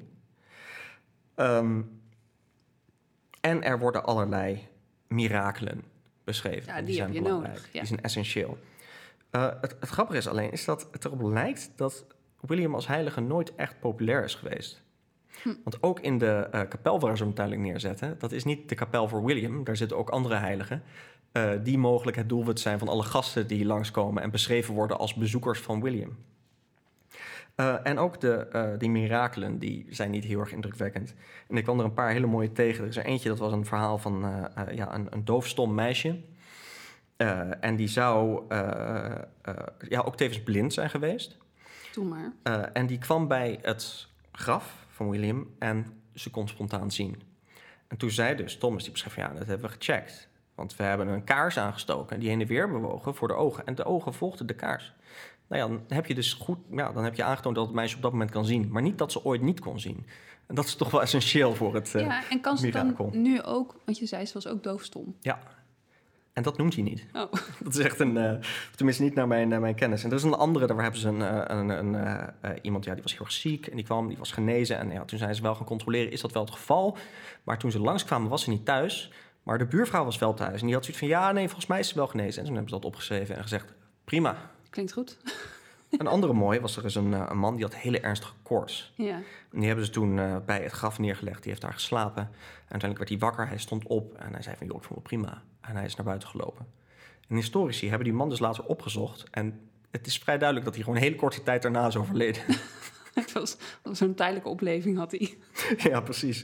En er worden allerlei mirakelen beschreven. Ja, die zijn heb je nodig. Ja. Die zijn essentieel. Het grappige is alleen is dat het erop lijkt dat William als heilige nooit echt populair is geweest. Want ook in de kapel waar ze hem uiteindelijk neerzetten... dat is niet de kapel voor William, daar zitten ook andere heiligen... die mogelijk het doelwit zijn van alle gasten die langskomen... en beschreven worden als bezoekers van William. En ook die mirakelen, die zijn niet heel erg indrukwekkend. En ik kwam er een paar hele mooie tegen. Er is er eentje, dat was een verhaal van een doofstom meisje... en die zou ook tevens blind zijn geweest. Doe maar. En die kwam bij het graf van William en ze kon spontaan zien. En toen zei dus Thomas, die beschreef van dat hebben we gecheckt. Want we hebben een kaars aangestoken en die heen en weer bewogen voor de ogen. En de ogen volgden de kaars. Nou ja, dan heb je dus dan heb je aangetoond dat het meisje op dat moment kan zien. Maar niet dat ze ooit niet kon zien. En dat is toch wel essentieel voor het en kan ze mirakel. Dan nu ook, want je zei ze was ook doofstom. Ja. En dat noemt hij niet. Oh. Dat is echt tenminste niet naar mijn kennis. En er is een andere, daar hebben ze iemand, die was heel erg ziek en die was genezen. En toen zijn ze wel gaan controleren, is dat wel het geval? Maar toen ze langskwamen was ze niet thuis, maar de buurvrouw was wel thuis. En die had zoiets van, volgens mij is ze wel genezen. En toen hebben ze dat opgeschreven en gezegd, prima. Klinkt goed. Een andere mooie was er eens een man die had hele ernstige koorts. Ja. En die hebben ze toen bij het graf neergelegd. Die heeft daar geslapen. En uiteindelijk werd hij wakker. Hij stond op en hij zei van, ik voel me prima. En hij is naar buiten gelopen. En historici hebben die man dus later opgezocht. En het is vrij duidelijk dat hij gewoon een hele korte tijd daarna is overleden. Het was zo'n tijdelijke opleving had hij. Ja, precies.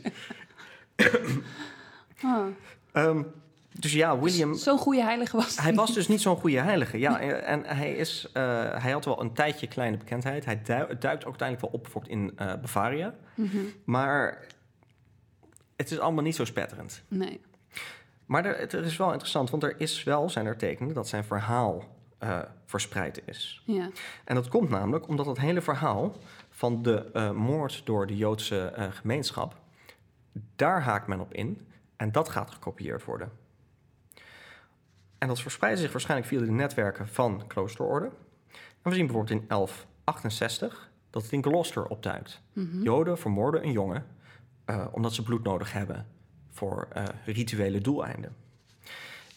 Dus William... Zo'n goede heilige was hij. Hij was dus niet zo'n goede heilige. Ja, en hij had wel een tijdje kleine bekendheid. Hij duikt ook uiteindelijk wel op bijvoorbeeld in Bavaria. Maar het is allemaal niet zo spetterend. Nee. Maar het is wel interessant, want zijn er tekenen dat zijn verhaal verspreid is. Ja. En dat komt namelijk omdat het hele verhaal van de moord door de Joodse gemeenschap... daar haakt men op in en dat gaat gekopieerd worden. En dat verspreidt zich waarschijnlijk via de netwerken van kloosterorde. En we zien bijvoorbeeld in 1168 dat het in Gloucester opduikt. Joden vermoorden een jongen omdat ze bloed nodig hebben voor rituele doeleinden.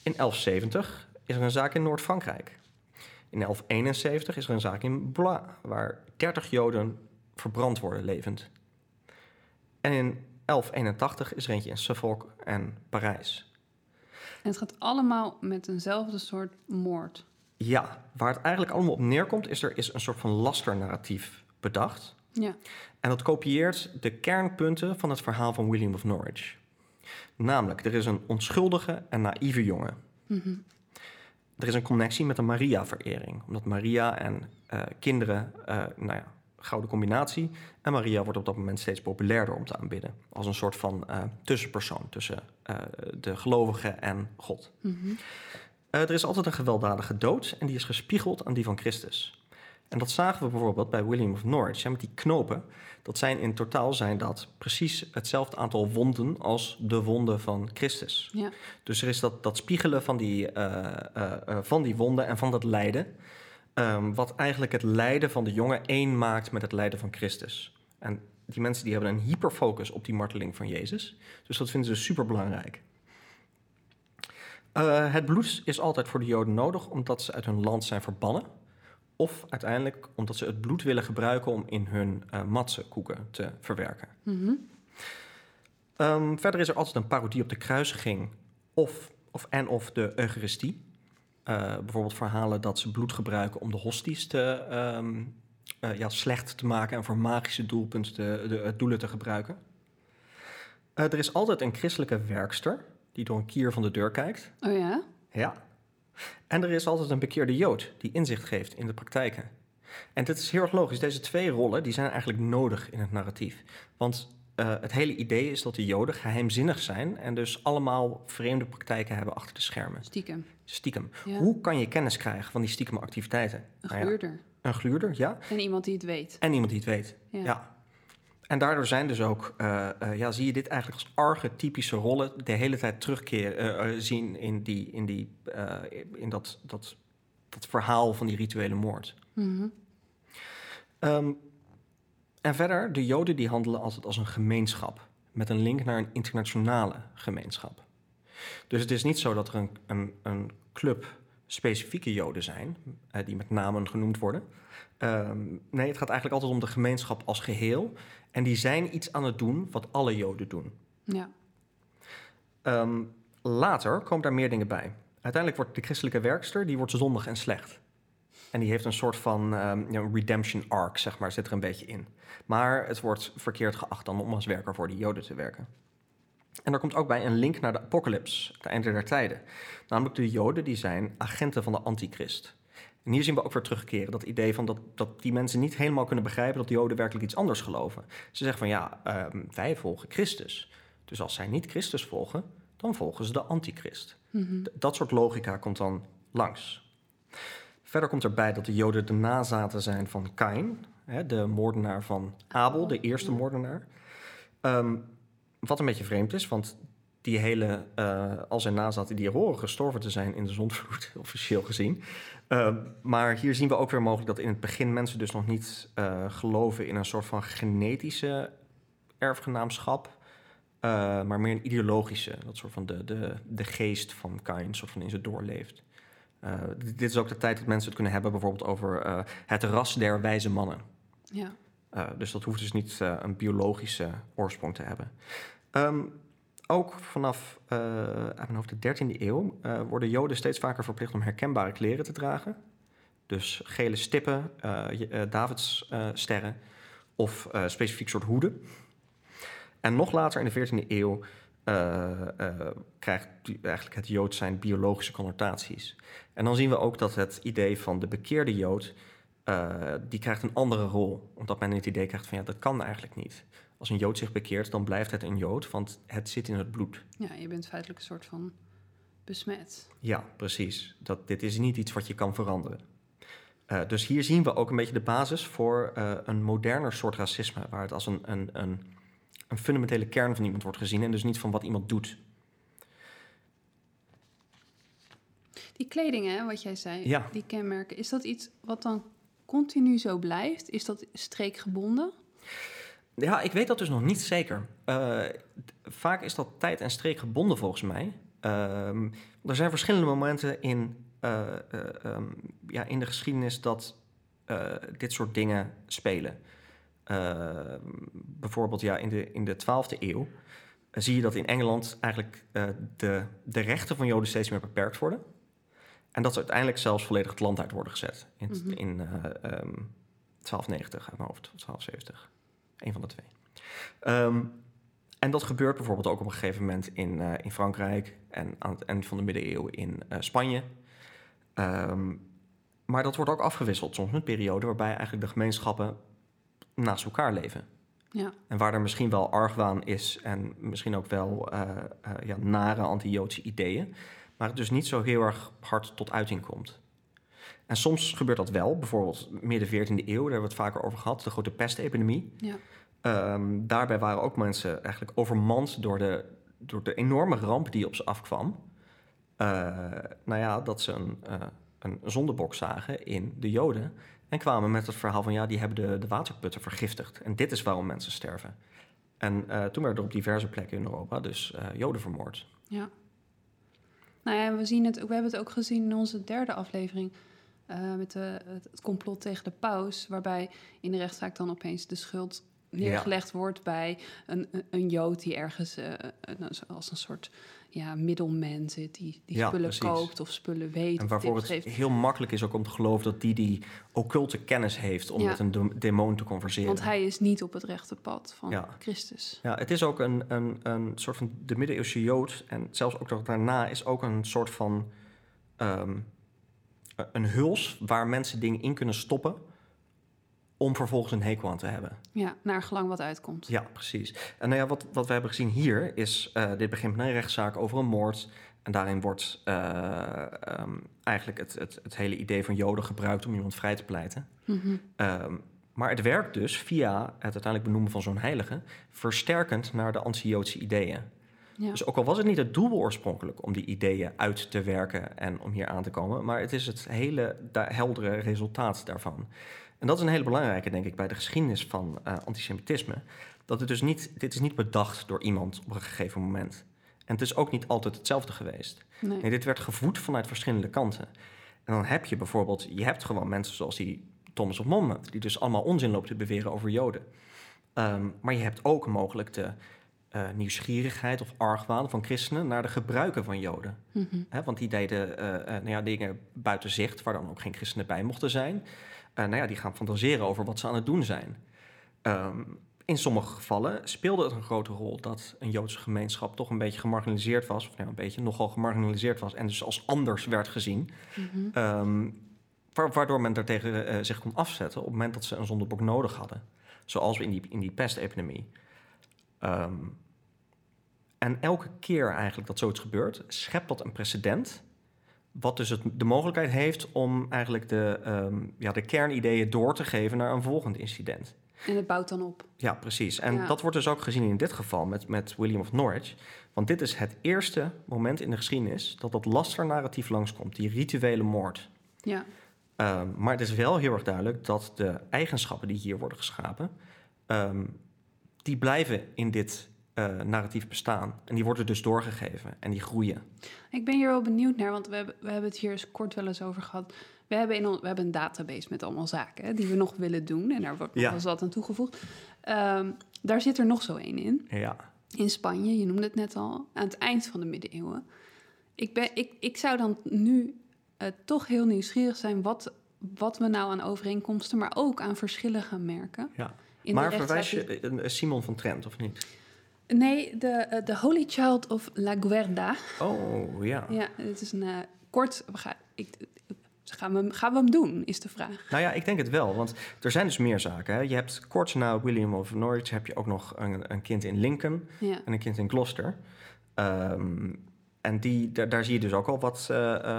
In 1170 is er een zaak in Noord-Frankrijk. In 1171 is er een zaak in Blois, waar 30 Joden verbrand worden levend. En in 1181 is er eentje in Suffolk en Parijs. En het gaat allemaal met eenzelfde soort moord. Ja, waar het eigenlijk allemaal op neerkomt, is er een soort van lasternarratief bedacht. Ja. En dat kopieert de kernpunten van het verhaal van William of Norwich. Namelijk, er is een onschuldige en naïeve jongen. Mm-hmm. Er is een connectie met de Maria-verering. Omdat Maria en kinderen, gouden combinatie. En Maria wordt op dat moment steeds populairder om te aanbidden. Als een soort van tussenpersoon tussen de gelovigen en God. Mm-hmm. Er is altijd een gewelddadige dood en die is gespiegeld aan die van Christus. En dat zagen we bijvoorbeeld bij William of Norwich. Met die knopen, in totaal zijn dat precies hetzelfde aantal wonden als de wonden van Christus. Ja. Dus er is dat spiegelen van die wonden en van dat lijden. Wat eigenlijk het lijden van de jongen één maakt met het lijden van Christus. En die mensen die hebben een hyperfocus op die marteling van Jezus. Dus dat vinden ze superbelangrijk. Het bloed is altijd voor de Joden nodig omdat ze uit hun land zijn verbannen. Of uiteindelijk omdat ze het bloed willen gebruiken om in hun matzenkoeken te verwerken. Mm-hmm. Verder is er altijd een parodie op de kruisiging of de Eucharistie. Bijvoorbeeld verhalen dat ze bloed gebruiken om de hosties slecht te maken en voor magische doelpunten de doelen te gebruiken. Er is altijd een christelijke werkster die door een kier van de deur kijkt. Oh ja? Ja. En er is altijd een bekeerde Jood die inzicht geeft in de praktijken. En dit is heel erg logisch. Deze twee rollen die zijn eigenlijk nodig in het narratief. Want het hele idee is dat de Joden geheimzinnig zijn en dus allemaal vreemde praktijken hebben achter de schermen. Stiekem. Ja. Hoe kan je kennis krijgen van die stiekeme activiteiten? Een gluurder. Een gluurder, ja. En iemand die het weet. Ja. En daardoor zijn dus ook, zie je dit eigenlijk als archetypische rollen de hele tijd terugkeren zien in dat verhaal van die rituele moord. Mm-hmm. En verder, de Joden die handelen altijd als een gemeenschap met een link naar een internationale gemeenschap. Dus het is niet zo dat er een club specifieke Joden zijn, die met namen genoemd worden. Nee, het gaat eigenlijk altijd om de gemeenschap als geheel. En die zijn iets aan het doen wat alle Joden doen. Ja. Later komen daar meer dingen bij. Uiteindelijk wordt de christelijke werkster, die wordt zondig en slecht. En die heeft een soort van redemption arc, zeg maar, zit er een beetje in. Maar het wordt verkeerd geacht dan om als werker voor de Joden te werken. En er komt ook bij een link naar de apocalyps, het einde der tijden. Namelijk de Joden die zijn agenten van de antichrist. En hier zien we ook weer terugkeren dat idee van dat die mensen niet helemaal kunnen begrijpen dat de Joden werkelijk iets anders geloven. Ze zeggen van wij volgen Christus. Dus als zij niet Christus volgen, dan volgen ze de antichrist. Mm-hmm. Dat soort logica komt dan langs. Verder komt erbij dat de Joden de nazaten zijn van Kain, de moordenaar van Abel, de eerste moordenaar. Wat een beetje vreemd is, want die hele, al zijn nazaten, die horen gestorven te zijn in de zondvloed, officieel gezien. Maar hier zien we ook weer mogelijk dat in het begin mensen dus nog niet geloven in een soort van genetische erfgenaamschap, maar meer een ideologische, dat soort van de geest van Kain, soort van in ze doorleeft. Dit is ook de tijd dat mensen het kunnen hebben bijvoorbeeld over het ras der wijze mannen. Ja. Dus dat hoeft dus niet een biologische oorsprong te hebben. Ook vanaf uit mijn hoofd de 13e eeuw worden Joden steeds vaker verplicht om herkenbare kleren te dragen. Dus gele stippen, Davidssterren of specifiek soort hoeden. En nog later in de 14e eeuw krijgt eigenlijk het Jood zijn biologische connotaties. En dan zien we ook dat het idee van de bekeerde Jood, die krijgt een andere rol. Omdat men het idee krijgt van dat kan eigenlijk niet. Als een Jood zich bekeert, dan blijft het een Jood, want het zit in het bloed. Ja, je bent feitelijk een soort van besmet. Ja, precies. Dit is niet iets wat je kan veranderen. Dus hier zien we ook een beetje de basis voor een moderner soort racisme, waar het als een fundamentele kern van iemand wordt gezien en dus niet van wat iemand doet. Die kleding, hè, wat jij zei, Ja. Die kenmerken, is dat iets wat dan continu zo blijft? Is dat streekgebonden? Ja, ik weet dat dus nog niet zeker. Vaak is dat tijd- en streekgebonden volgens mij. Er zijn verschillende momenten in de geschiedenis dat dit soort dingen spelen. Bijvoorbeeld in de 12e eeuw zie je dat in Engeland eigenlijk de rechten van Joden steeds meer beperkt worden. En dat ze uiteindelijk zelfs volledig het land uit worden gezet. In 1290 uit mijn hoofd, of 1270. Eén van de twee. En dat gebeurt bijvoorbeeld ook op een gegeven moment in Frankrijk en aan het eind van de middeleeuwen in Spanje. Maar dat wordt ook afgewisseld soms met perioden waarbij eigenlijk de gemeenschappen naast elkaar leven. Ja. En waar er misschien wel argwaan is en misschien ook wel nare anti-Joodse ideeën, maar het dus niet zo heel erg hard tot uiting komt. En soms gebeurt dat wel, bijvoorbeeld midden 14e eeuw, daar hebben we het vaker over gehad, de grote pestepidemie. Ja. Daarbij waren ook mensen eigenlijk overmand door de enorme ramp die op ze afkwam. Dat ze een zondebok zagen in de Joden en kwamen met het verhaal van die hebben de waterputten vergiftigd. En dit is waarom mensen sterven. En toen werden er op diverse plekken in Europa dus Joden vermoord. Ja. Nou ja, we hebben het ook gezien in onze derde aflevering met het complot tegen de paus, waarbij in de rechtszaak dan opeens de schuld neergelegd wordt bij een Jood die ergens als een soort middelman zit, die spullen precies. koopt of spullen weet. En waarvoor het heel makkelijk is ook om te geloven dat die occulte kennis heeft om met een demon te converseren. Want hij is niet op het rechte pad van Christus. Ja, het is ook een soort van de middeleeuwse Jood en zelfs ook daarna is ook een soort van een huls waar mensen dingen in kunnen stoppen om vervolgens een hekel aan te hebben. Ja, naar gelang wat uitkomt. Ja, precies. En wat we hebben gezien hier is, dit begint met een rechtszaak over een moord. En daarin wordt eigenlijk het hele idee van Joden gebruikt om iemand vrij te pleiten. Mm-hmm. Maar het werkt dus via het uiteindelijk benoemen van zo'n heilige versterkend naar de anti-Joodse ideeën. Ja. Dus ook al was het niet het doel oorspronkelijk om die ideeën uit te werken en om hier aan te komen, maar het is het hele heldere resultaat daarvan. En dat is een hele belangrijke, denk ik, bij de geschiedenis van antisemitisme. Dat het dus dit is niet bedacht door iemand op een gegeven moment. En het is ook niet altijd hetzelfde geweest. Nee, dit werd gevoed vanuit verschillende kanten. En dan heb je bijvoorbeeld, gewoon mensen zoals die Thomas of Monmouth, die dus allemaal onzin loopt te beweren over Joden. Maar je hebt ook mogelijk de nieuwsgierigheid of argwaan van christenen naar de gebruiken van Joden. Mm-hmm. Want die deden dingen buiten zicht, waar dan ook geen christenen bij mochten zijn. Die gaan fantaseren over wat ze aan het doen zijn. In sommige gevallen speelde het een grote rol dat een Joodse gemeenschap toch een beetje gemarginaliseerd was, of nogal gemarginaliseerd was en dus als anders werd gezien. Mm-hmm. Waardoor men daartegen zich kon afzetten op het moment dat ze een zondebok nodig hadden. Zoals we in die pestepidemie. En elke keer eigenlijk dat zoiets gebeurt, schept dat een precedent, wat dus de mogelijkheid heeft om eigenlijk de kernideeën door te geven naar een volgend incident. En het bouwt dan op. Ja, precies. En dat wordt dus ook gezien in dit geval met William of Norwich. Want dit is het eerste moment in de geschiedenis dat lasternarratief langskomt, die rituele moord. Ja. Maar het is wel heel erg duidelijk dat de eigenschappen die hier worden geschapen, die blijven in dit narratief bestaan. En die worden dus doorgegeven en die groeien. Ik ben hier wel benieuwd naar, want we hebben het hier eens kort wel eens over gehad. We hebben een database met allemaal zaken die we nog willen doen. En daar wordt nog wel eens wat aan toegevoegd. Daar zit er nog zo één in. Ja. In Spanje, je noemde het net al, aan het eind van de middeleeuwen. Ik zou dan nu toch heel nieuwsgierig zijn wat we nou aan overeenkomsten, maar ook aan verschillen gaan merken. Ja. Maar verwijs je Simon van Trent, of niet? Nee, de Holy Child of La Guerda. Oh, ja. Ja, het is een kort... Gaan we hem doen, is de vraag. Nou ja, ik denk het wel, want er zijn dus meer zaken. Hè. Je hebt kort na William of Norwich heb je ook nog een kind in Lincoln en een kind in Gloucester. En daar zie je dus ook al wat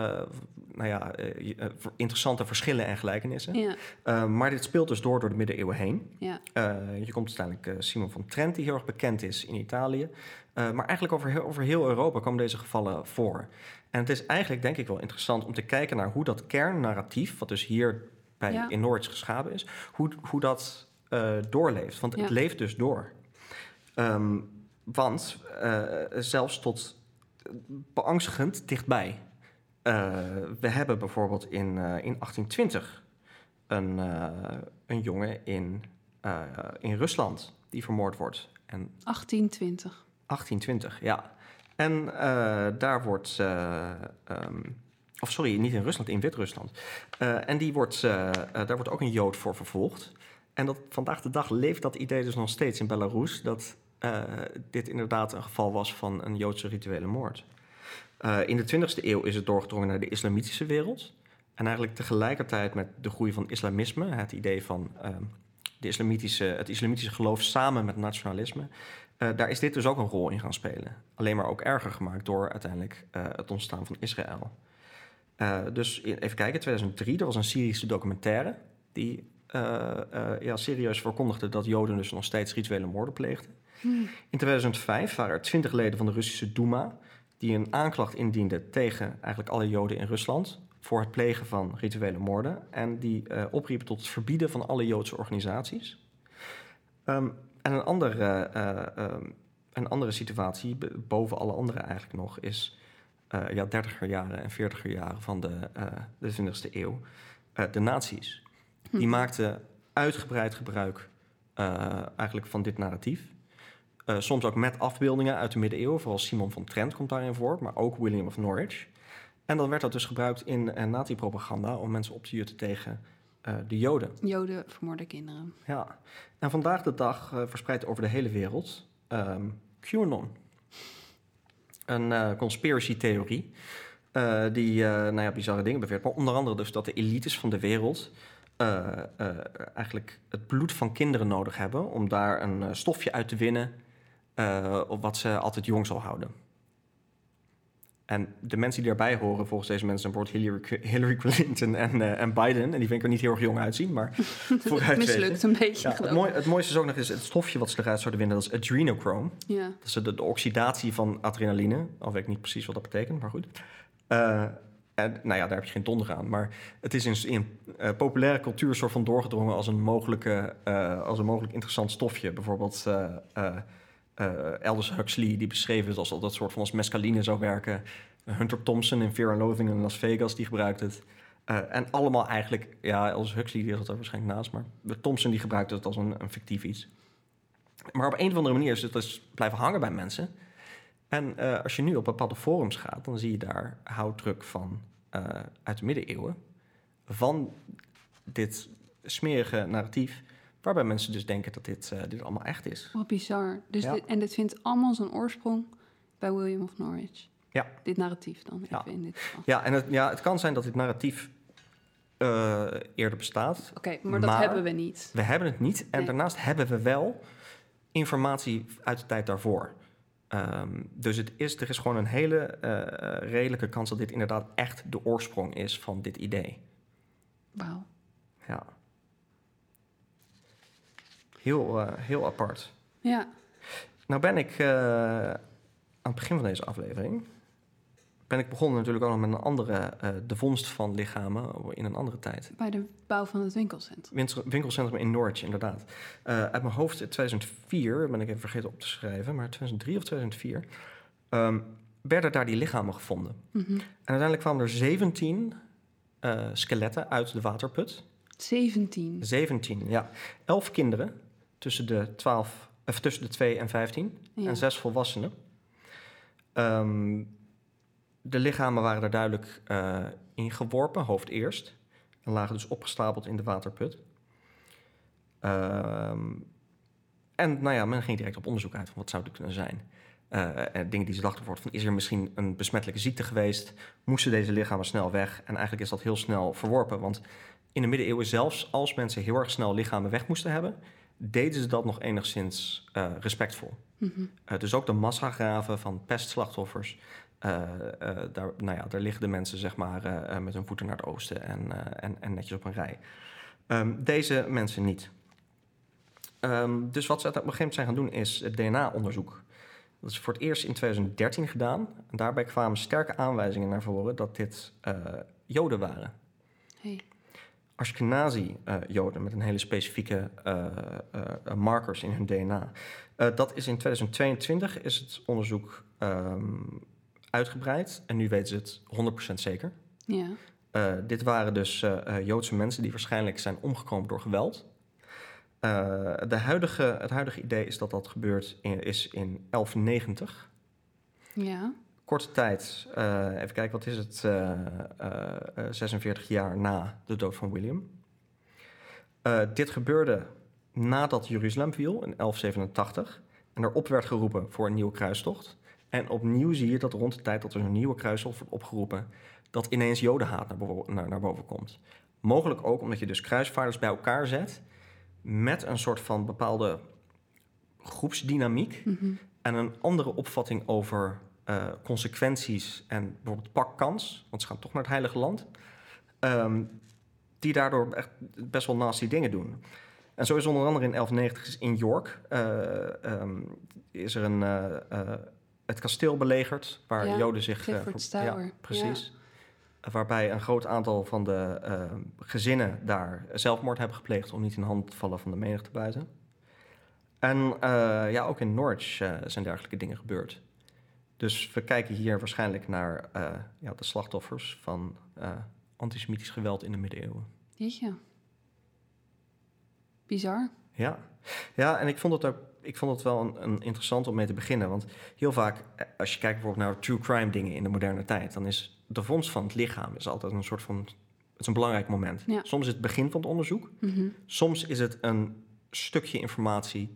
interessante verschillen en gelijkenissen. Ja. Maar dit speelt dus door de middeleeuwen heen. Ja. Je komt uiteindelijk Simon van Trent, die heel erg bekend is in Italië. Maar eigenlijk over heel Europa komen deze gevallen voor. En het is eigenlijk, denk ik, wel interessant om te kijken naar hoe dat kernnarratief, wat dus hier in Norwich geschapen is, hoe dat doorleeft. Want het leeft dus door. Want zelfs tot beangstigend dichtbij. We hebben bijvoorbeeld in 1820 een jongen in Rusland die vermoord wordt. En 1820. 1820, ja. En daar wordt... of sorry, niet in Rusland, in Wit-Rusland. En daar wordt ook een Jood voor vervolgd. En vandaag de dag leeft dat idee dus nog steeds in Belarus... dat dit inderdaad een geval was van een Joodse rituele moord. In de 20e eeuw is het doorgedrongen naar de islamitische wereld. En eigenlijk tegelijkertijd met de groei van islamisme... het idee van het islamitische geloof samen met nationalisme... daar is dit dus ook een rol in gaan spelen. Alleen maar ook erger gemaakt door uiteindelijk het ontstaan van Israël. Dus even kijken, 2003, er was een Syrische documentaire... die serieus verkondigde dat Joden dus nog steeds rituele moorden pleegden. In 2005 waren er 20 leden van de Russische Duma... die een aanklacht indienden tegen eigenlijk alle Joden in Rusland... voor het plegen van rituele moorden. En die opriepen tot het verbieden van alle Joodse organisaties. En een andere situatie, boven alle andere eigenlijk nog... is 30er jaren en 40er jaren van de 20e eeuw. De nazi's. Die maakten uitgebreid gebruik eigenlijk van dit narratief. Soms ook met afbeeldingen uit de middeleeuwen. Vooral Simon van Trent komt daarin voor, maar ook William of Norwich. En dan werd dat dus gebruikt in nazi-propaganda... om mensen op te jutten tegen de Joden. Joden vermoorde kinderen. Ja, en vandaag de dag verspreid over de hele wereld QAnon. Een conspiracy-theorie die bizarre dingen beweert. Maar onder andere dus dat de elites van de wereld... eigenlijk het bloed van kinderen nodig hebben... om daar een stofje uit te winnen... op wat ze altijd jong zal houden. En de mensen die daarbij horen, volgens deze mensen... zijn bijvoorbeeld Hillary Clinton en Biden. En die vind ik er niet heel erg jong uitzien, maar vooruit mislukt een beetje. Ja, het mooiste is ook nog eens het stofje wat ze eruit zouden winnen. Dat is adrenochrome. Ja. Dat is de oxidatie van adrenaline. Al weet ik niet precies wat dat betekent, maar goed. En, daar heb je geen donder aan. Maar het is in populaire cultuur soort van doorgedrongen... als een mogelijk interessant stofje. Bijvoorbeeld Aldous Huxley, die beschreven het als dat soort van als mescaline zou werken. Hunter Thompson in Fear and Loathing in Las Vegas, die gebruikt het. En allemaal eigenlijk... Ja, Aldous Huxley die had er waarschijnlijk naast... maar Thompson die gebruikte het als een fictief iets. Maar op een of andere manier is het dus blijven hangen bij mensen... En als je nu op bepaalde forums gaat... dan zie je daar houtdruk van uit de middeleeuwen... van dit smerige narratief... waarbij mensen dus denken dat dit allemaal echt is. Wat bizar. Dus Ja. dit vindt allemaal zijn oorsprong bij William of Norwich. Ja. Dit narratief dan, even Ja. in dit geval. Ja, en het kan zijn dat dit narratief eerder bestaat. Oké, maar dat hebben we niet. We hebben het niet. En Nee. daarnaast hebben we wel informatie uit de tijd daarvoor... Dus er is gewoon een hele redelijke kans... dat dit inderdaad echt de oorsprong is van dit idee. Wauw. Ja. Heel apart. Ja. Nou ben ik aan het begin van deze aflevering... ben ik begonnen natuurlijk ook nog met een andere... de vondst van lichamen in een andere tijd. Bij de bouw van het winkelcentrum. Winkelcentrum in Norwich, inderdaad. Uit mijn hoofd in 2004, ben ik even vergeten op te schrijven... maar 2003 of 2004... werden daar die lichamen gevonden. Mhm. En uiteindelijk kwamen er 17 skeletten uit de waterput. 17. 17, ja. 11 kinderen tussen de 2 en 15 Ja. en 6 volwassenen. De lichamen waren er duidelijk ingeworpen, hoofd eerst. En lagen dus opgestapeld in de waterput. En men ging direct op onderzoek uit van wat zou dit kunnen zijn. Dingen die ze dachten wordt van, is er misschien een besmettelijke ziekte geweest? Moesten deze lichamen snel weg? En eigenlijk is dat heel snel verworpen. Want in de middeleeuwen, zelfs als mensen heel erg snel lichamen weg moesten hebben... deden ze dat nog enigszins respectvol. Mhm. Dus ook de massagraven van pestslachtoffers... daar liggen de mensen zeg maar, met hun voeten naar het oosten en netjes op een rij. Deze mensen niet. Dus wat ze op een gegeven moment zijn gaan doen is het DNA-onderzoek. Dat is voor het eerst in 2013 gedaan. En daarbij kwamen sterke aanwijzingen naar voren dat dit Joden waren. Hey. Ashkenazi-Joden met een hele specifieke markers in hun DNA. Dat is in 2022 is het onderzoek uitgebreid en nu weten ze het 100% zeker. Ja. Dit waren dus Joodse mensen die waarschijnlijk zijn omgekomen door geweld. Het huidige idee is dat dat gebeurd is in 1190. Ja. Korte tijd, even kijken, wat is het? 46 jaar na de dood van William. Dit gebeurde nadat Jeruzalem viel in 1187 en erop werd geroepen voor een nieuwe kruistocht. En opnieuw zie je dat rond de tijd dat er een nieuwe kruistocht wordt opgeroepen, dat ineens jodenhaat naar boven komt. Mogelijk ook omdat je dus kruisvaarders bij elkaar zet met een soort van bepaalde groepsdynamiek en een andere opvatting over consequenties en bijvoorbeeld pakkans, want ze gaan toch naar het Heilige Land, die daardoor echt best wel nasty dingen doen. En zo is onder andere in 1190 in York is er het kasteel belegerd waar Joden zich... Clifford's Tower. Ja, precies. Ja. Waarbij een groot aantal van de gezinnen daar zelfmoord hebben gepleegd om niet in handen te vallen van de menigte buiten. En ook in Norwich zijn dergelijke dingen gebeurd. Dus we kijken hier waarschijnlijk naar de slachtoffers van antisemitisch geweld in de middeleeuwen. Jeetje. Bizar. Ja, en ik vond het wel een interessant om mee te beginnen. Want heel vaak, als je kijkt bijvoorbeeld naar true crime dingen in de moderne tijd, dan is de vondst van het lichaam is altijd een soort van... Het is een belangrijk moment. Ja. Soms is het begin van het onderzoek. Soms is het een stukje informatie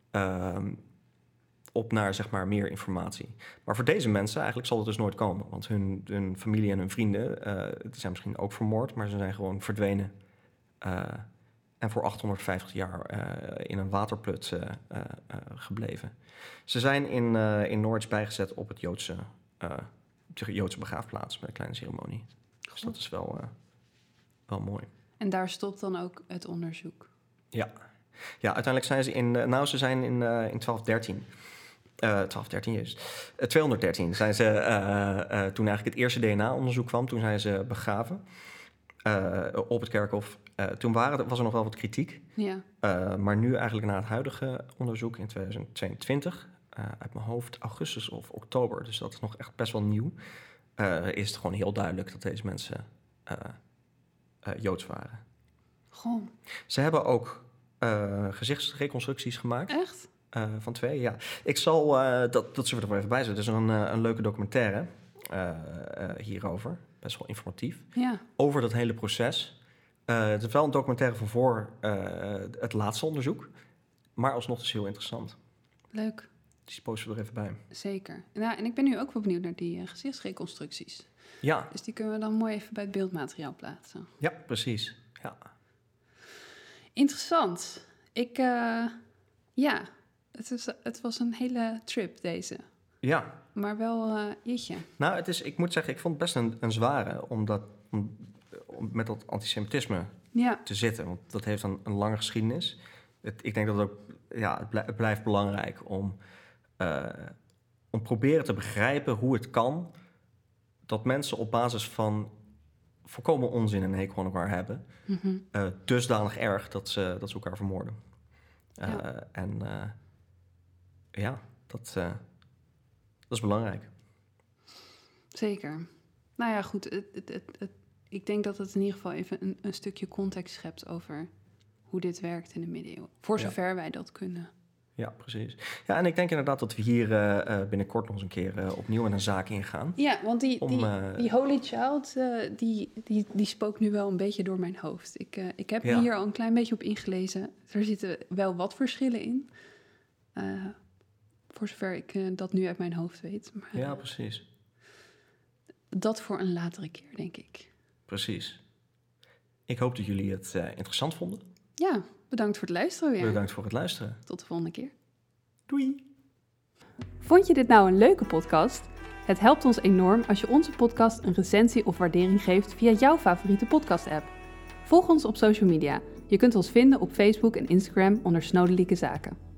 op naar, zeg maar, meer informatie. Maar voor deze mensen eigenlijk zal het dus nooit komen. Want hun familie en hun vrienden, die zijn misschien ook vermoord, maar ze zijn gewoon verdwenen. En voor 850 jaar in een waterput gebleven. Ze zijn in Norwich bijgezet op het Joodse begraafplaats met een kleine ceremonie. Goed. Dus dat is wel mooi. En daar stopt dan ook het onderzoek? Ja, uiteindelijk zijn ze in 1213... 213 zijn ze, toen eigenlijk het eerste DNA-onderzoek kwam, toen zijn ze begraven op het kerkhof. Toen was er nog wel wat kritiek. Ja. Maar nu eigenlijk na het huidige onderzoek in 2022, uit mijn hoofd augustus of oktober, dus dat is nog echt best wel nieuw, is het gewoon heel duidelijk dat deze mensen Joods waren. Goh. Ze hebben ook gezichtsreconstructies gemaakt. Echt? Van 2, ja. Ik zal, dat zullen we er wel even bij zetten. Er is een leuke documentaire hierover. Best wel informatief. Ja. Over dat hele proces. Het is wel een documentaire van voor het laatste onderzoek. Maar alsnog is het heel interessant. Leuk. Die posten we er even bij. Zeker. Nou, en ik ben nu ook wel benieuwd naar die gezichtsreconstructies. Ja. Dus die kunnen we dan mooi even bij het beeldmateriaal plaatsen. Ja, precies. Ja. Interessant. Het was een hele trip, deze. Ja. Maar wel jeetje. Nou, ik moet zeggen, ik vond het best een zware om met dat antisemitisme te zitten. Want dat heeft een lange geschiedenis. Ik denk dat het ook, het blijft belangrijk om proberen te begrijpen hoe het kan dat mensen op basis van volkomen onzin en hekel aan elkaar hebben, dusdanig erg dat ze elkaar vermoorden. Dat is belangrijk. Zeker. Nou ja, goed. Ik denk dat het in ieder geval even een stukje context schept over hoe dit werkt in de middeleeuwen. Voor zover wij dat kunnen. Ja, precies. Ja, en ik denk inderdaad dat we hier binnenkort nog eens een keer opnieuw met een zaak ingaan. Ja, want die Holy Child, die spookt nu wel een beetje door mijn hoofd. Ik heb hier al een klein beetje op ingelezen. Er zitten wel wat verschillen in. Voor zover ik dat nu uit mijn hoofd weet. Maar, ja, precies. Dat voor een latere keer, denk ik. Precies. Ik hoop dat jullie het interessant vonden. Ja, bedankt voor het luisteren weer. Bedankt voor het luisteren. Tot de volgende keer. Doei. Vond je dit nou een leuke podcast? Het helpt ons enorm als je onze podcast een recensie of waardering geeft via jouw favoriete podcast-app. Volg ons op social media. Je kunt ons vinden op Facebook en Instagram onder Snodelijke Zaken.